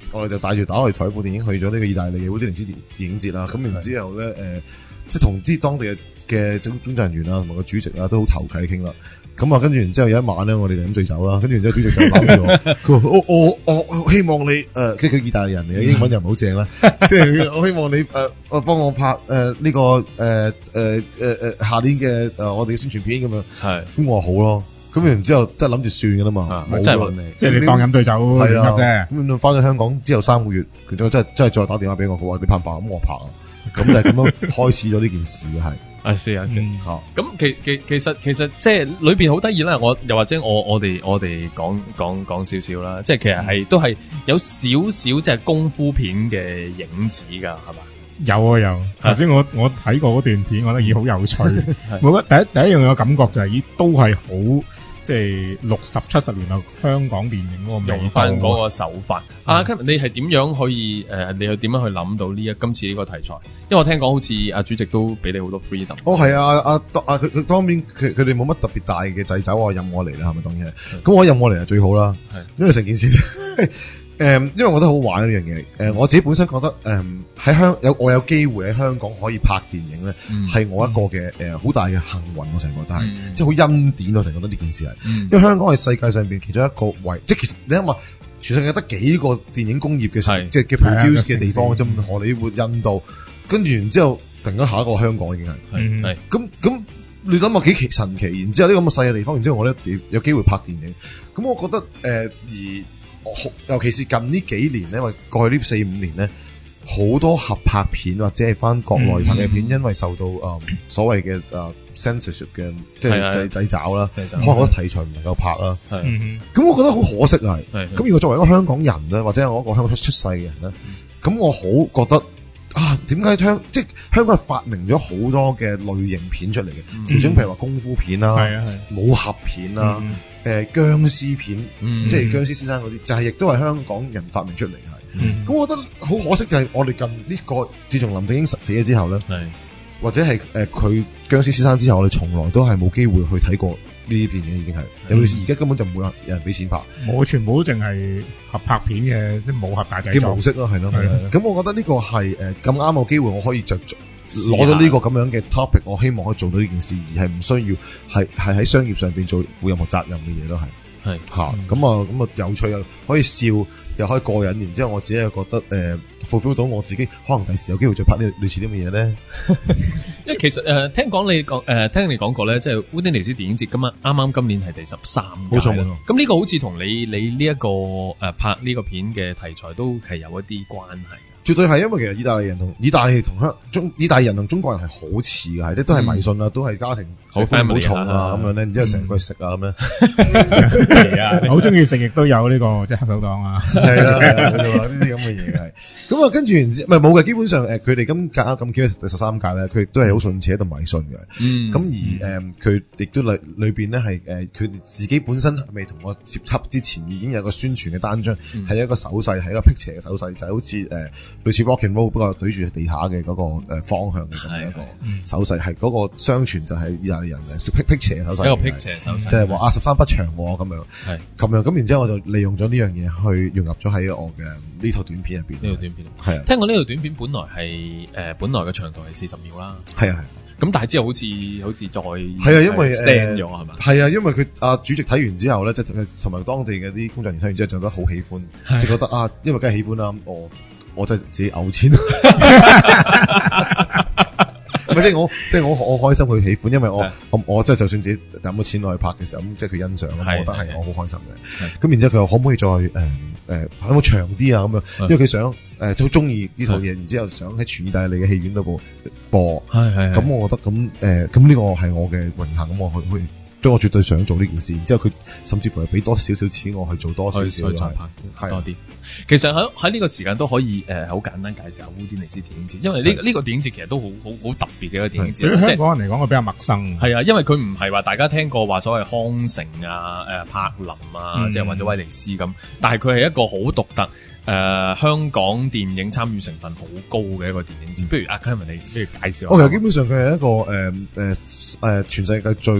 Speaker 4: 我哋就帶住打擂台部電影去咗呢個意大利嘅烏迪尼斯電影節啦。咁然之後咧誒、呃，即係同啲當地嘅嘅總總人員啊同埋個主席啊都好投契傾啦。咁啊，跟住然之後有一晚咧，我哋就飲醉酒啦。跟住然之後主席就攬住我，佢話我我我我希望你誒，即係佢意大利人嚟嘅，英文又唔好正啦。即係我希望你誒，我幫我拍誒呢、呃這個誒誒誒誒下年嘅誒、呃、我哋嘅宣傳片咁樣。係。咁我話好咯。咁然之後真係諗住算㗎啦嘛。冇真係揾你，即係你當飲醉酒係啦啫。咁翻咗香港之後三個月，佢就真係真係再打電話俾我，佢話你拍唔拍？咁我拍啊。咁就係咁樣開始咗呢件事嘅係。
Speaker 3: I see I see 嚇，咁其其其實其實即係裏邊好得意啦，我又或者我我哋我哋講講講少少啦，即係其實係都係有少少即係功夫片嘅影子㗎，係嘛？
Speaker 2: 有啊有，頭先我我睇過嗰段片，我覺得咦好有趣。我覺得第一第一樣嘅感覺就係咦都係好。即係六十七十年後香港電影嗰個
Speaker 3: 用翻嗰個手法。嗯、啊 Kevin 你係點樣可以誒、呃？你係點樣去諗到呢一今次呢個題材？因為我聽講好似阿主席都俾你好多 freedom。
Speaker 4: 哦，係啊，阿阿佢佢當面佢佢哋冇乜特別大嘅掣肘啊，任我嚟啦，係咪當然係？咁我任我嚟係最好啦，係因為成件事誒、嗯，因為我覺得好玩呢樣嘢。誒、嗯，我自己本身覺得誒喺香有我有機會喺香港可以拍電影咧，係、嗯、我一個嘅誒好大嘅幸運，我成日覺得係、嗯，即係好恩典，我成日覺得呢件事係、嗯，因為香港係世界上邊其中一個為，即係其實你諗下，全世界得幾個電影工業嘅，即係嘅 produce 嘅地方啫，荷里活、印度，跟住然之後突然間下一個香港已經係，係，咁咁你諗下幾奇神奇，然之後呢咁嘅細嘅地方，然之後我咧有機會拍電影，咁我覺得誒、呃、而。尤其是近呢幾年咧，因為過去呢四五年咧，好多合拍片或者係翻國內拍嘅片、嗯，因為受到誒、呃、所謂嘅誒 censorship 嘅即係制制爪啦，可能好多題材唔能夠拍啦。係，咁、嗯、我覺得好可惜啊！係，咁如果作為一個香港人咧，或者我一個香港出世嘅人咧，咁、嗯、我好覺得啊，點解香即係香港係發明咗好多嘅類型片出嚟嘅、嗯，其中譬如話功夫片啦、係啊係武俠片啦。嗯誒、呃，僵屍片，嗯、即係僵屍先生嗰啲，就係、是、亦都係香港人發明出嚟係。咁、嗯、我覺得好可惜就係我哋近呢、這個，自從林正英死咗之後咧，或者係誒佢僵屍先生之後，我哋從來都係冇機會去睇過呢啲電影，已經係。尤其是而家根本就唔會有人俾錢拍，
Speaker 2: 冇，全部都淨係合拍片嘅啲武俠大製作
Speaker 4: 嘅模式咯，係咯。咁我覺得呢個係誒咁啱個機會，我可以就攞咗呢個咁樣嘅 topic，我希望可以做到呢件事，而係唔需要係係喺商業上邊做負任何責任嘅嘢咯，係係吓咁啊咁啊有趣又可以笑又可以過癮，然之後我自己又覺得誒 fulfill 到我自己，可能第時有機會再拍呢類似啲咁嘅嘢咧。
Speaker 3: 因為其實誒、呃、聽講你講誒、呃、聽你講過咧，即係烏丁尼斯電影節咁啊，啱啱今年係第十三屆，冇錯冇錯。咁呢個好似同你你呢、這、一個誒、呃、拍呢個片嘅題材都係有一啲關係。
Speaker 4: 絕對係，因為其實意大利人同意大利同香中意大利人同中國人係好似嘅，係即係都係迷信啊、嗯，都係家庭好好重啊咁樣咧，然之後成日過去食啊咁樣，
Speaker 2: 係啊，好中意食，亦都有呢、這個即係黑手黨啊，係啦，呢啲咁嘅嘢係。咁啊，跟住然之唔係冇嘅，基本上誒，佢哋今屆咁幾第十三屆咧，佢亦都係好信邪同迷信嘅。嗯，咁而誒，佢、呃、亦都裏裏邊咧係誒，佢哋、呃、自己本身未同我接洽之前，已經有個宣傳嘅單張，係、嗯、一個手勢，係一個辟邪嘅手勢，就係、是、好似誒。呃類似 rock and roll 不過對住地下嘅嗰個誒方向嘅咁樣一個手勢，係嗰個相傳就係意大利人嘅辟辟邪手勢，一個辟邪手勢，即係話啊十三不祥咁樣，係咁樣咁，然之後我就利用咗呢樣嘢去融入咗喺我嘅呢套短片入邊。呢套短片係啊，聽講呢套短片本來係誒、呃、本來嘅長度係四十秒啦，係啊係。咁但係之後好似好似再係啊，因為 stand 咗係嘛？係啊，因為佢啊主席睇完之後咧，即係同埋當地嘅啲工作人員睇完之後，就覺得好喜歡，即係覺得啊，因為梗係喜歡啦，我。我真係自己嘔錢，唔係即係我即係我我開心佢喜歡，因為我我我即係就算自己抌咗錢落去拍嘅時候，咁即係佢欣賞，我覺得係我好開心嘅。咁然之後佢話可唔可以再誒誒可唔可以長啲啊？咁樣，因為佢想誒好中意呢套嘢，然之後想喺全意大利嘅戲院度播播，係係。咁我覺得咁誒咁呢個係我嘅榮幸，咁我去去。所以我絕對想做呢件事，然之後佢甚至乎係俾多少少錢我去做多少少，再拍多啲。其實喺喺呢個時間都可以誒，好、呃、簡單介紹下烏丁尼斯電影節，因為呢、這、呢、個這個電影節其實都好好好特別嘅一個電影節。對於香港人嚟講，佢比較陌生。係啊，因為佢唔係話大家聽過話所謂康城啊、誒、呃、柏林啊，即、嗯、係或者威尼斯咁，但係佢係一個好獨特誒、呃、香港電影參與成分好高嘅一個電影節。不、嗯、如阿 Clement 你不如介紹下。我其實基本上佢係一個誒誒誒全世界最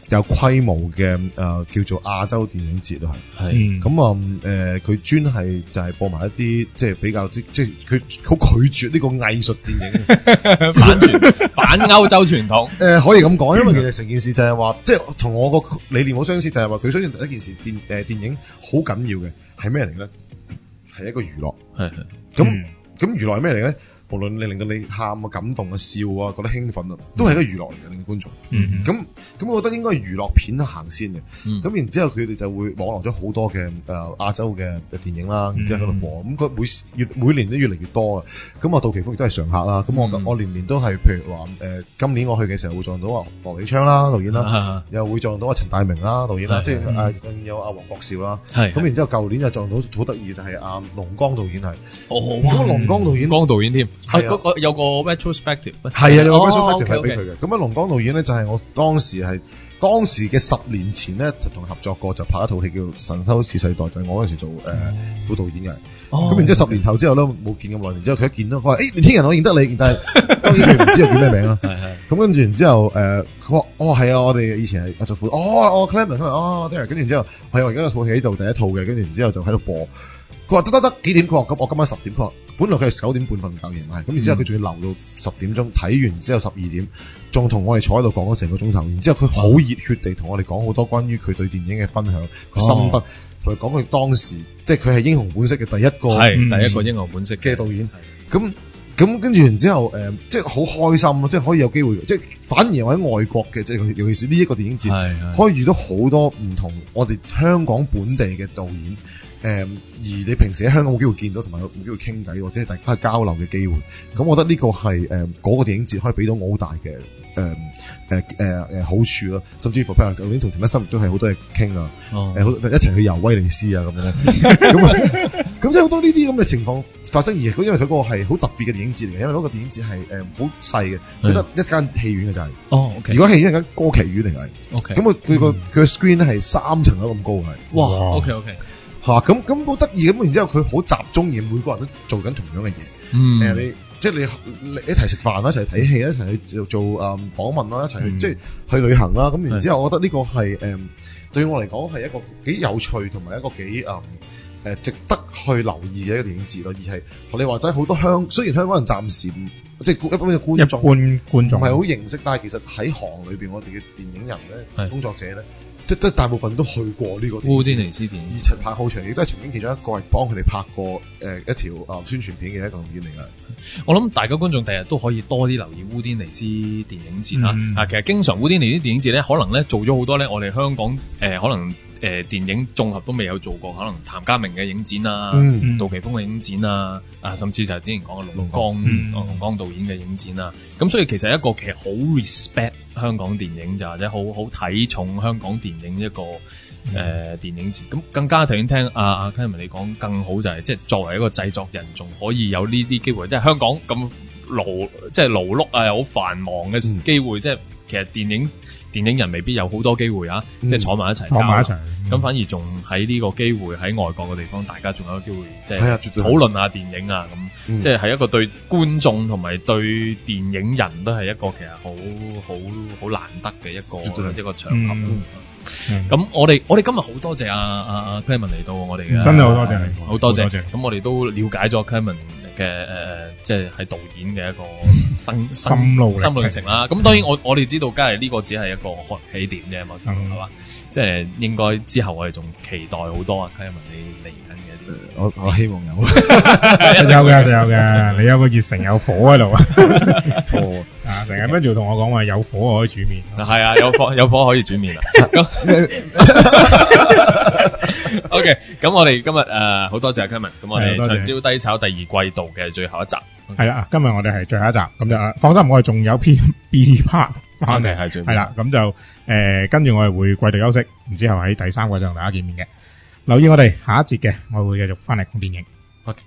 Speaker 4: 有規模嘅誒、呃、叫做亞洲電影節咯，係係咁啊誒，佢專係就係播埋一啲即係比較即即係佢好拒絕呢個藝術電影，
Speaker 3: 反傳反歐洲傳統。誒、
Speaker 4: 呃、可以咁講，因為其實成件事就係話，即係同我個理念好相似，就係話佢相信第一件事電誒、呃、電影好緊要嘅係咩嚟咧？係一個娛樂，係係咁咁娛樂係咩嚟咧？無論你令到你喊啊、感動啊、笑啊、覺得興奮啊，都係一個娛樂嚟嘅，令觀眾。嗯，咁咁，我覺得應該係娛樂片行先嘅。嗯，咁然之後佢哋就會網絡咗好多嘅誒、呃、亞洲嘅電影啦，然之後喺度播。咁佢每越每年都越嚟越多啊。咁啊，杜琪峰亦都係常客啦。咁我、嗯、我年年都係，譬如話誒、呃，今年我去嘅時候會撞到啊羅永昌啦導演啦，啊、又會撞到啊陳大明啦導演啦，即係誒有阿黃國少啦。係。咁然之後舊年就撞到好得意就係阿龍江導演係。哦，咁龍江導演，
Speaker 3: 江導演添。係嗰個有個 retrospective
Speaker 4: 係啊，有個 retrospective 係俾佢嘅。咁啊，龍江導演咧就係我當時係當時嘅十年前咧，就同佢合作過，就拍一套戲叫《神偷次世代》，就係、是、我嗰陣時做誒、呃、副導演嘅。咁、哦、然之後十年後之後咧冇見咁耐，然之後佢一見到，佢話：誒、欸、年輕人我認得你，但係當然佢唔知道叫咩名啦。係係。咁跟住然之後誒，佢話：哦係啊，我哋以前係合作副，哦哦 Clement， 佢話：哦 Derek， 跟住然之後係我而家有套戲喺度第一套嘅，跟住然之後就喺度播。佢話得得得幾點？佢話咁我今晚十點。佢話本來佢係九點半瞓覺嘅，係咁然之後佢仲要留到十點鐘睇完之後十二點，仲同我哋坐喺度講咗成個鐘頭。然之後佢好熱血地同我哋講好多關於佢對電影嘅分享，佢心得，同佢講佢當時即係佢係英雄本色嘅第一個係
Speaker 3: 第一個英雄本色嘅
Speaker 4: 導演。咁咁跟住然之後誒、呃，即係好開心咯，即係可以有機會，即係反而我喺外國嘅，即係尤其是呢一個電影節，可以遇到好多唔同我哋香港本地嘅導演。誒、呃，而你平時喺香港冇機會見到，同埋冇機會傾偈，或者係大家交流嘅機會，咁我覺得呢個係誒嗰個電影節可以俾到我好大嘅誒誒誒誒好處咯。甚至乎譬如舊年同陳德森都係好多嘢傾啊，誒、哦呃、一齊去遊威尼斯啊咁樣咧，咁咁即係好多呢啲咁嘅情況發生。而因為佢嗰個係好特別嘅電影節嚟嘅，因為嗰個電影節係誒好細嘅，佢得一間戲院嘅就係。哦，okay、如果戲院係間歌劇院嚟嘅，OK，咁佢佢個佢個 screen 咧係三層樓咁高嘅。
Speaker 3: 哇 ，OK OK。
Speaker 4: 嚇咁咁好得意咁，然之後佢好集中嘅，每個人都做緊同樣嘅嘢。嗯，誒、呃、你即係你，你一齊食飯啦，一齊睇戲啦，一齊去做做誒、嗯、訪問啦，一齊去、嗯、即係去旅行啦。咁然之後，我覺得呢個係誒、嗯、對我嚟講係一個幾有趣同埋一個幾誒誒值得去留意嘅一個電影節咯。而係學你話齋，好多香雖然香港人暫時唔即係一般嘅觀眾，一般觀眾唔係好認識，但係其實喺行裏邊，我哋嘅電影人咧、工作者咧。即即大部分都去過呢個
Speaker 3: 烏甸尼斯電影，
Speaker 4: 而陳柏浩翔亦都係曾經其中一個係幫佢哋拍過誒、呃、一條啊、呃、宣傳片嘅一個導演嚟嘅。
Speaker 3: 我諗大家觀眾第日都可以多啲留意烏甸尼斯電影節啦。啊、嗯，其實經常烏甸尼斯電影節咧，可能咧做咗好多咧，我哋香港誒、呃、可能。誒、呃、電影綜合都未有做過，可能譚家明嘅影展啊，嗯、杜琪峰嘅影展啊，啊甚至就係之前講嘅龍江龍江導演嘅影展啊，咁所以其實一個其實好 respect 香港電影就或者好好睇重香港電影一個誒、呃、電影節，咁更加頭先聽阿阿 Clement 你講更好就係即係作為一個製作人仲可以有呢啲機會，即係香港咁勞即係勞碌啊，好繁忙嘅機會，即係其實電影。電影人未必有好多機會啊，嗯、即係坐埋一齊，坐埋一齊，咁、嗯、反而仲喺呢個機會喺外國嘅地方，大家仲有機會即係討論下電影啊，咁、嗯、即係係一個對觀眾同埋對電影人都係一個其實好好好難得嘅一個一個場合。咁、嗯嗯、我哋我哋今日好多謝阿阿阿 Clement 嚟到我哋嘅，真係好多謝你，好多謝。咁我哋都了解咗 Clement嘅誒、呃，即係係導演嘅一個心心路心路歷程啦。咁當然我我哋知道，梗係呢個只係一個起點嘅某程度係嘛，即係應該之後我哋仲期待好多啊。Clement你嚟緊嘅一啲，
Speaker 4: 我我希望有，
Speaker 2: 有嘅就有嘅，你有個熱誠有火喺度啊，火啊！成日 Benjo 同我講話有火我可以煮麵，
Speaker 3: 係啊，有火有火可以煮麵啊。OK， 咁我哋今日誒好多謝 Clement，咁我哋長招低炒第二季度嘅最後一集，
Speaker 2: 係啦，今日我哋係最後一集，咁就放心，我哋仲有 P B part 翻嚟，
Speaker 3: 係最
Speaker 2: 係啦，咁就誒跟住我哋會季度休息，然之後喺第三季就同大家見面嘅，留意我哋下一節嘅，我會繼續翻嚟講電影。OK，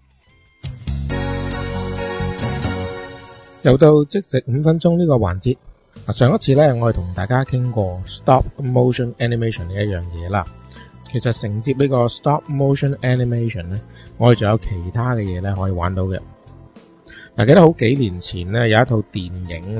Speaker 2: 又到即食五分鐘呢個環節，上一次咧我哋同大家傾過 stop motion animation 呢一樣嘢啦。其實承接呢個 stop motion animation 咧，我哋仲有其他嘅嘢咧可以玩到嘅。嗱，記得好幾年前咧有一套電影咧，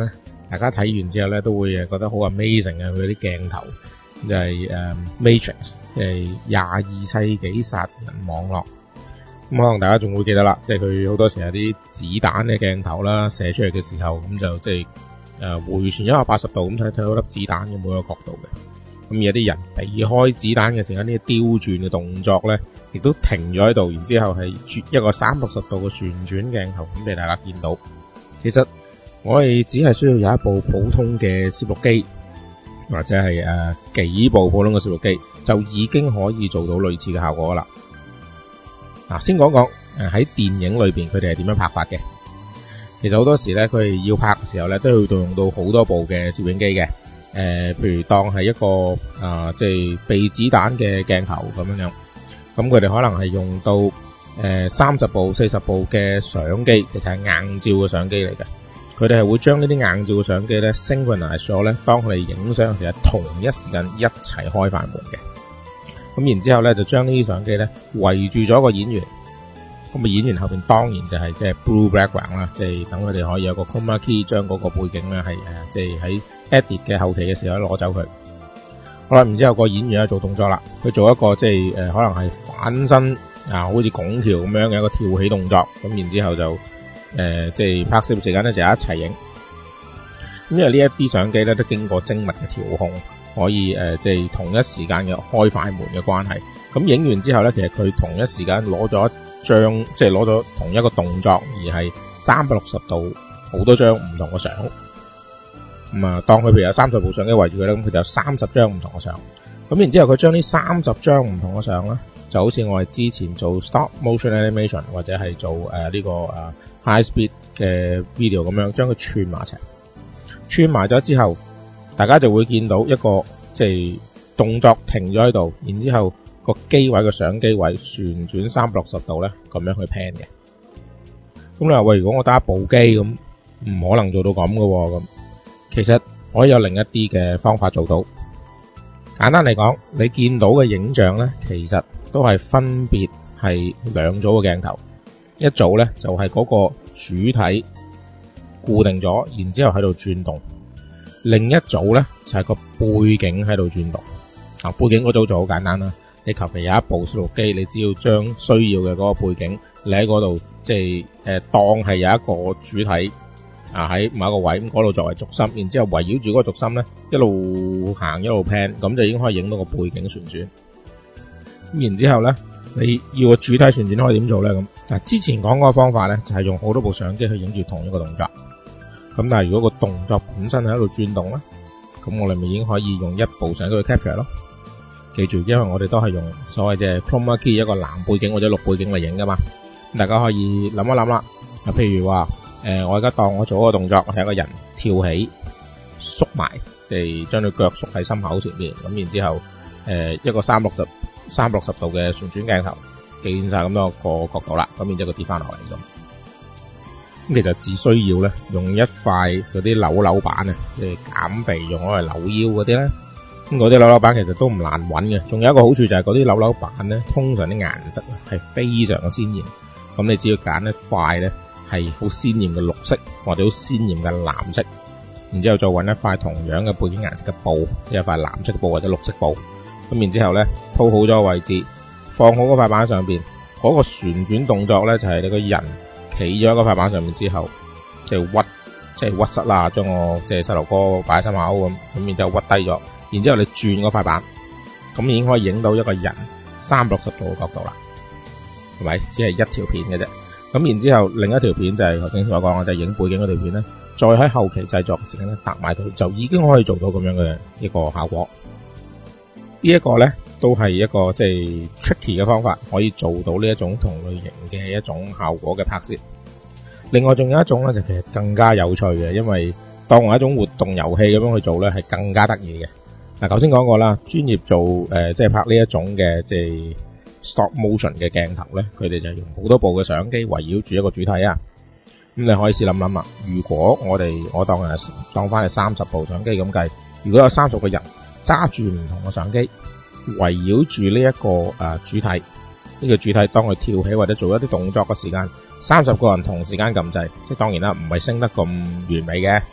Speaker 2: 大家睇完之後咧都會覺得好 amazing 嘅，佢啲鏡頭就係、是、誒、uh, Matrix，即係廿二世紀殺人網絡。咁可能大家仲會記得啦，即係佢好多時有啲子彈嘅鏡頭啦，射出嚟嘅時候咁就即係誒回旋一百八十度咁睇睇到粒子彈嘅每個角度嘅。咁有啲人避開子彈嘅時候，呢啲刁轉嘅動作咧，亦都停咗喺度，然之後係一個三百六十度嘅旋轉鏡頭咁俾大家見到。其實我哋只係需要有一部普通嘅攝錄機，或者係誒、呃、幾部普通嘅攝錄機，就已經可以做到類似嘅效果啦。嗱，先講講誒喺電影裏邊佢哋係點樣拍法嘅。其實好多時咧，佢哋要拍嘅時候咧，都要動用到好多部嘅攝影機嘅。誒、呃，譬如當係一個啊，即係避子彈嘅鏡頭咁樣樣。咁佢哋可能係用到誒三十部、四十部嘅相機，其實係硬照嘅相機嚟嘅。佢哋係會將呢啲硬照嘅相機咧 synchronize 咗咧，當佢哋影相嘅時候，同一時間一齊開快門嘅。咁然之後咧，就將呢啲相機咧圍住咗個演員。咁啊，演員後邊當然就係即係 blue background 啦，即係等佢哋可以有個 chroma key 將嗰個背景咧係誒，即係喺 edit 嘅後期嘅時候攞走佢。好啦，然之後個演員咧做動作啦，佢做一個即係誒、呃，可能係反身啊，好似拱橋咁樣嘅一個跳起動作。咁然之後就誒，即係拍攝時間咧就一齊影。咁因為呢一啲相機咧都經過精密嘅調控，可以誒，即係同一時間嘅開快門嘅關係。咁影完之後咧，其實佢同一時間攞咗一張，即係攞咗同一個動作，而係三百六十度好多張唔同嘅相。咁啊，當佢譬如有三十部相機圍住佢咧，咁佢就有三十張唔同嘅相。咁然之後佢將呢三十張唔同嘅相咧，就好似我哋之前做 stop motion animation 或者係做誒呢、呃這個誒、uh, high speed 嘅 video 咁樣，將佢串埋一齊。串埋咗之後，大家就會見到一個即係動作停咗喺度，然之後個機位個相機位旋轉三百六十度咧，咁樣去 pan 嘅。咁你話喂，如果我打一部機咁，唔可能做到咁嘅喎咁。其實可以有另一啲嘅方法做到。簡單嚟講，你見到嘅影像咧，其實都係分別係兩組嘅鏡頭。一組咧就係嗰個主體固定咗，然之後喺度轉動；另一組咧就係個背景喺度轉動。啊，背景嗰組就好簡單啦。你求其有一部攝錄機，你只要將需要嘅嗰個背景，你喺嗰度即係誒當係有一個主體。啊喺某一個位咁嗰度作為軸心，然之後圍繞住嗰個軸心咧一路行一路 pan， 咁就已經可以影到個背景旋轉。咁然之後咧，你要個主體旋轉可以點做咧？咁嗱，之前講嗰個方法咧就係用好多部相機去影住同一個動作。咁但係如果個動作本身喺度轉動咧，咁我哋咪已經可以用一部相機去 capture 咯。記住，因為我哋都係用所謂嘅 chroma key 一個藍背景或者綠背景嚟影噶嘛。咁大家可以諗一諗啦。啊，譬如話。誒、呃，我而家當我做一個動作，我係一個人跳起，縮埋，即係將對腳縮喺心口前面，咁然之後，誒、呃，一個三百六十、三百六十度嘅旋轉鏡頭，見晒咁多個角度啦，咁然之後佢跌翻落嚟咁。咁其實只需要咧，用一塊嗰啲扭扭板啊，即係減肥用攞嚟扭腰嗰啲咧，咁嗰啲扭扭板其實都唔難揾嘅。仲有一個好處就係嗰啲扭扭板咧，通常啲顏色係非常嘅鮮豔，咁你只要揀一塊咧。係好鮮豔嘅綠色或者好鮮豔嘅藍色，然之後再揾一塊同樣嘅背景顏色嘅布，一塊藍色嘅布或者綠色布，咁然之後咧鋪好咗個位置，放好嗰塊板上邊，嗰、那個旋轉動作咧就係、是、你個人企咗喺嗰塊板上面之後，即係屈即係屈膝啦，將個即係膝頭哥擺喺心口咁，咁然之後屈低咗，然之後你轉嗰塊板，咁已經可以影到一個人三百六十度嘅角度啦，係咪？只係一條片嘅啫。咁然之後，另一條片就係頭先所講，我哋影背景嗰條片咧，再喺後期製作嘅時間咧，搭埋佢就已經可以做到咁樣嘅一個效果。這個、呢一個咧，都係一個即係 tricky 嘅方法，可以做到呢一種同類型嘅一種效果嘅拍攝。另外仲有一種咧，就其實更加有趣嘅，因為當為一種活動遊戲咁樣去做咧，係更加得意嘅。嗱，頭先講過啦，專業做誒、呃、即係拍呢一種嘅即係。stop motion 嘅鏡頭咧，佢哋就係用好多部嘅相機圍繞住一個主體啊。咁你可以試諗諗啊，如果我哋我當係當翻係三十部相機咁計，如果有三十個人揸住唔同嘅相機，圍繞住呢一個誒、呃、主體，呢、這個主體當佢跳起或者做一啲動作嘅時間，三十個人同時間撳掣，即係當然啦，唔係升得咁完美嘅，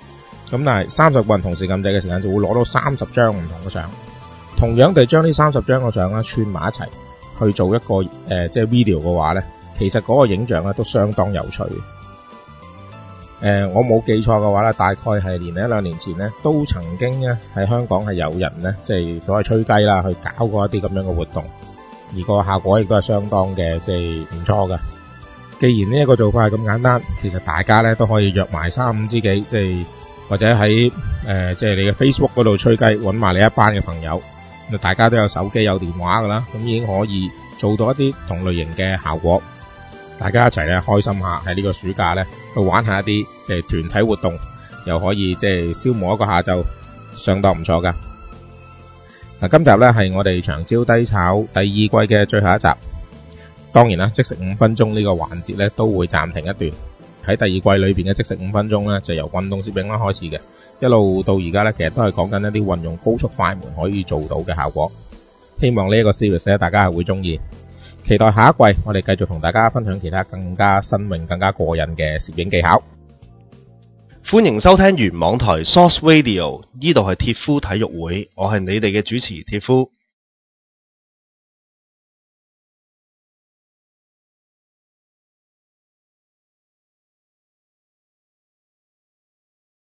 Speaker 2: 咁但係三十個人同時撳掣嘅時間就會攞到三十張唔同嘅相，同樣地將呢三十張嘅相咧串埋一齊去做一個誒、呃、即係 video 嘅話咧，其實嗰個影像咧都相當有趣。誒、呃，我冇記錯嘅話咧，大概係年零一兩年前咧，都曾經咧喺香港係有人咧，即係所謂吹雞啦，去搞過一啲咁樣嘅活動，而個效果亦都係相當嘅，即係唔錯嘅。既然呢一個做法係咁簡單，其實大家咧都可以約埋三五知己，即係或者喺誒、呃、即係你嘅 Facebook 嗰度吹雞，搵埋你一班嘅朋友，大家都有手機有電話噶啦，咁已經可以做到一啲同類型嘅效果。大家一齊咧開心下，喺呢個暑假咧去玩下一啲即係團體活動，又可以即係消磨一個下晝，相當唔錯噶。嗱，今集咧係我哋長招低炒第二季嘅最後一集。當然啦，即食五分鐘呢個環節咧都會暫停一段。喺第二季裏邊嘅即食五分鐘咧，就由運動攝影啦開始嘅，一路到而家咧，其實都係講緊一啲運用高速快門可以做到嘅效果。希望呢一個 series 咧，大家係會中意。期待下一季，我哋繼續同大家分享其他更加新穎、更加過癮嘅攝影技巧。
Speaker 1: 歡迎收聽原網台 Source Radio， 呢度係鐵夫體育會，我係你哋嘅主持鐵夫。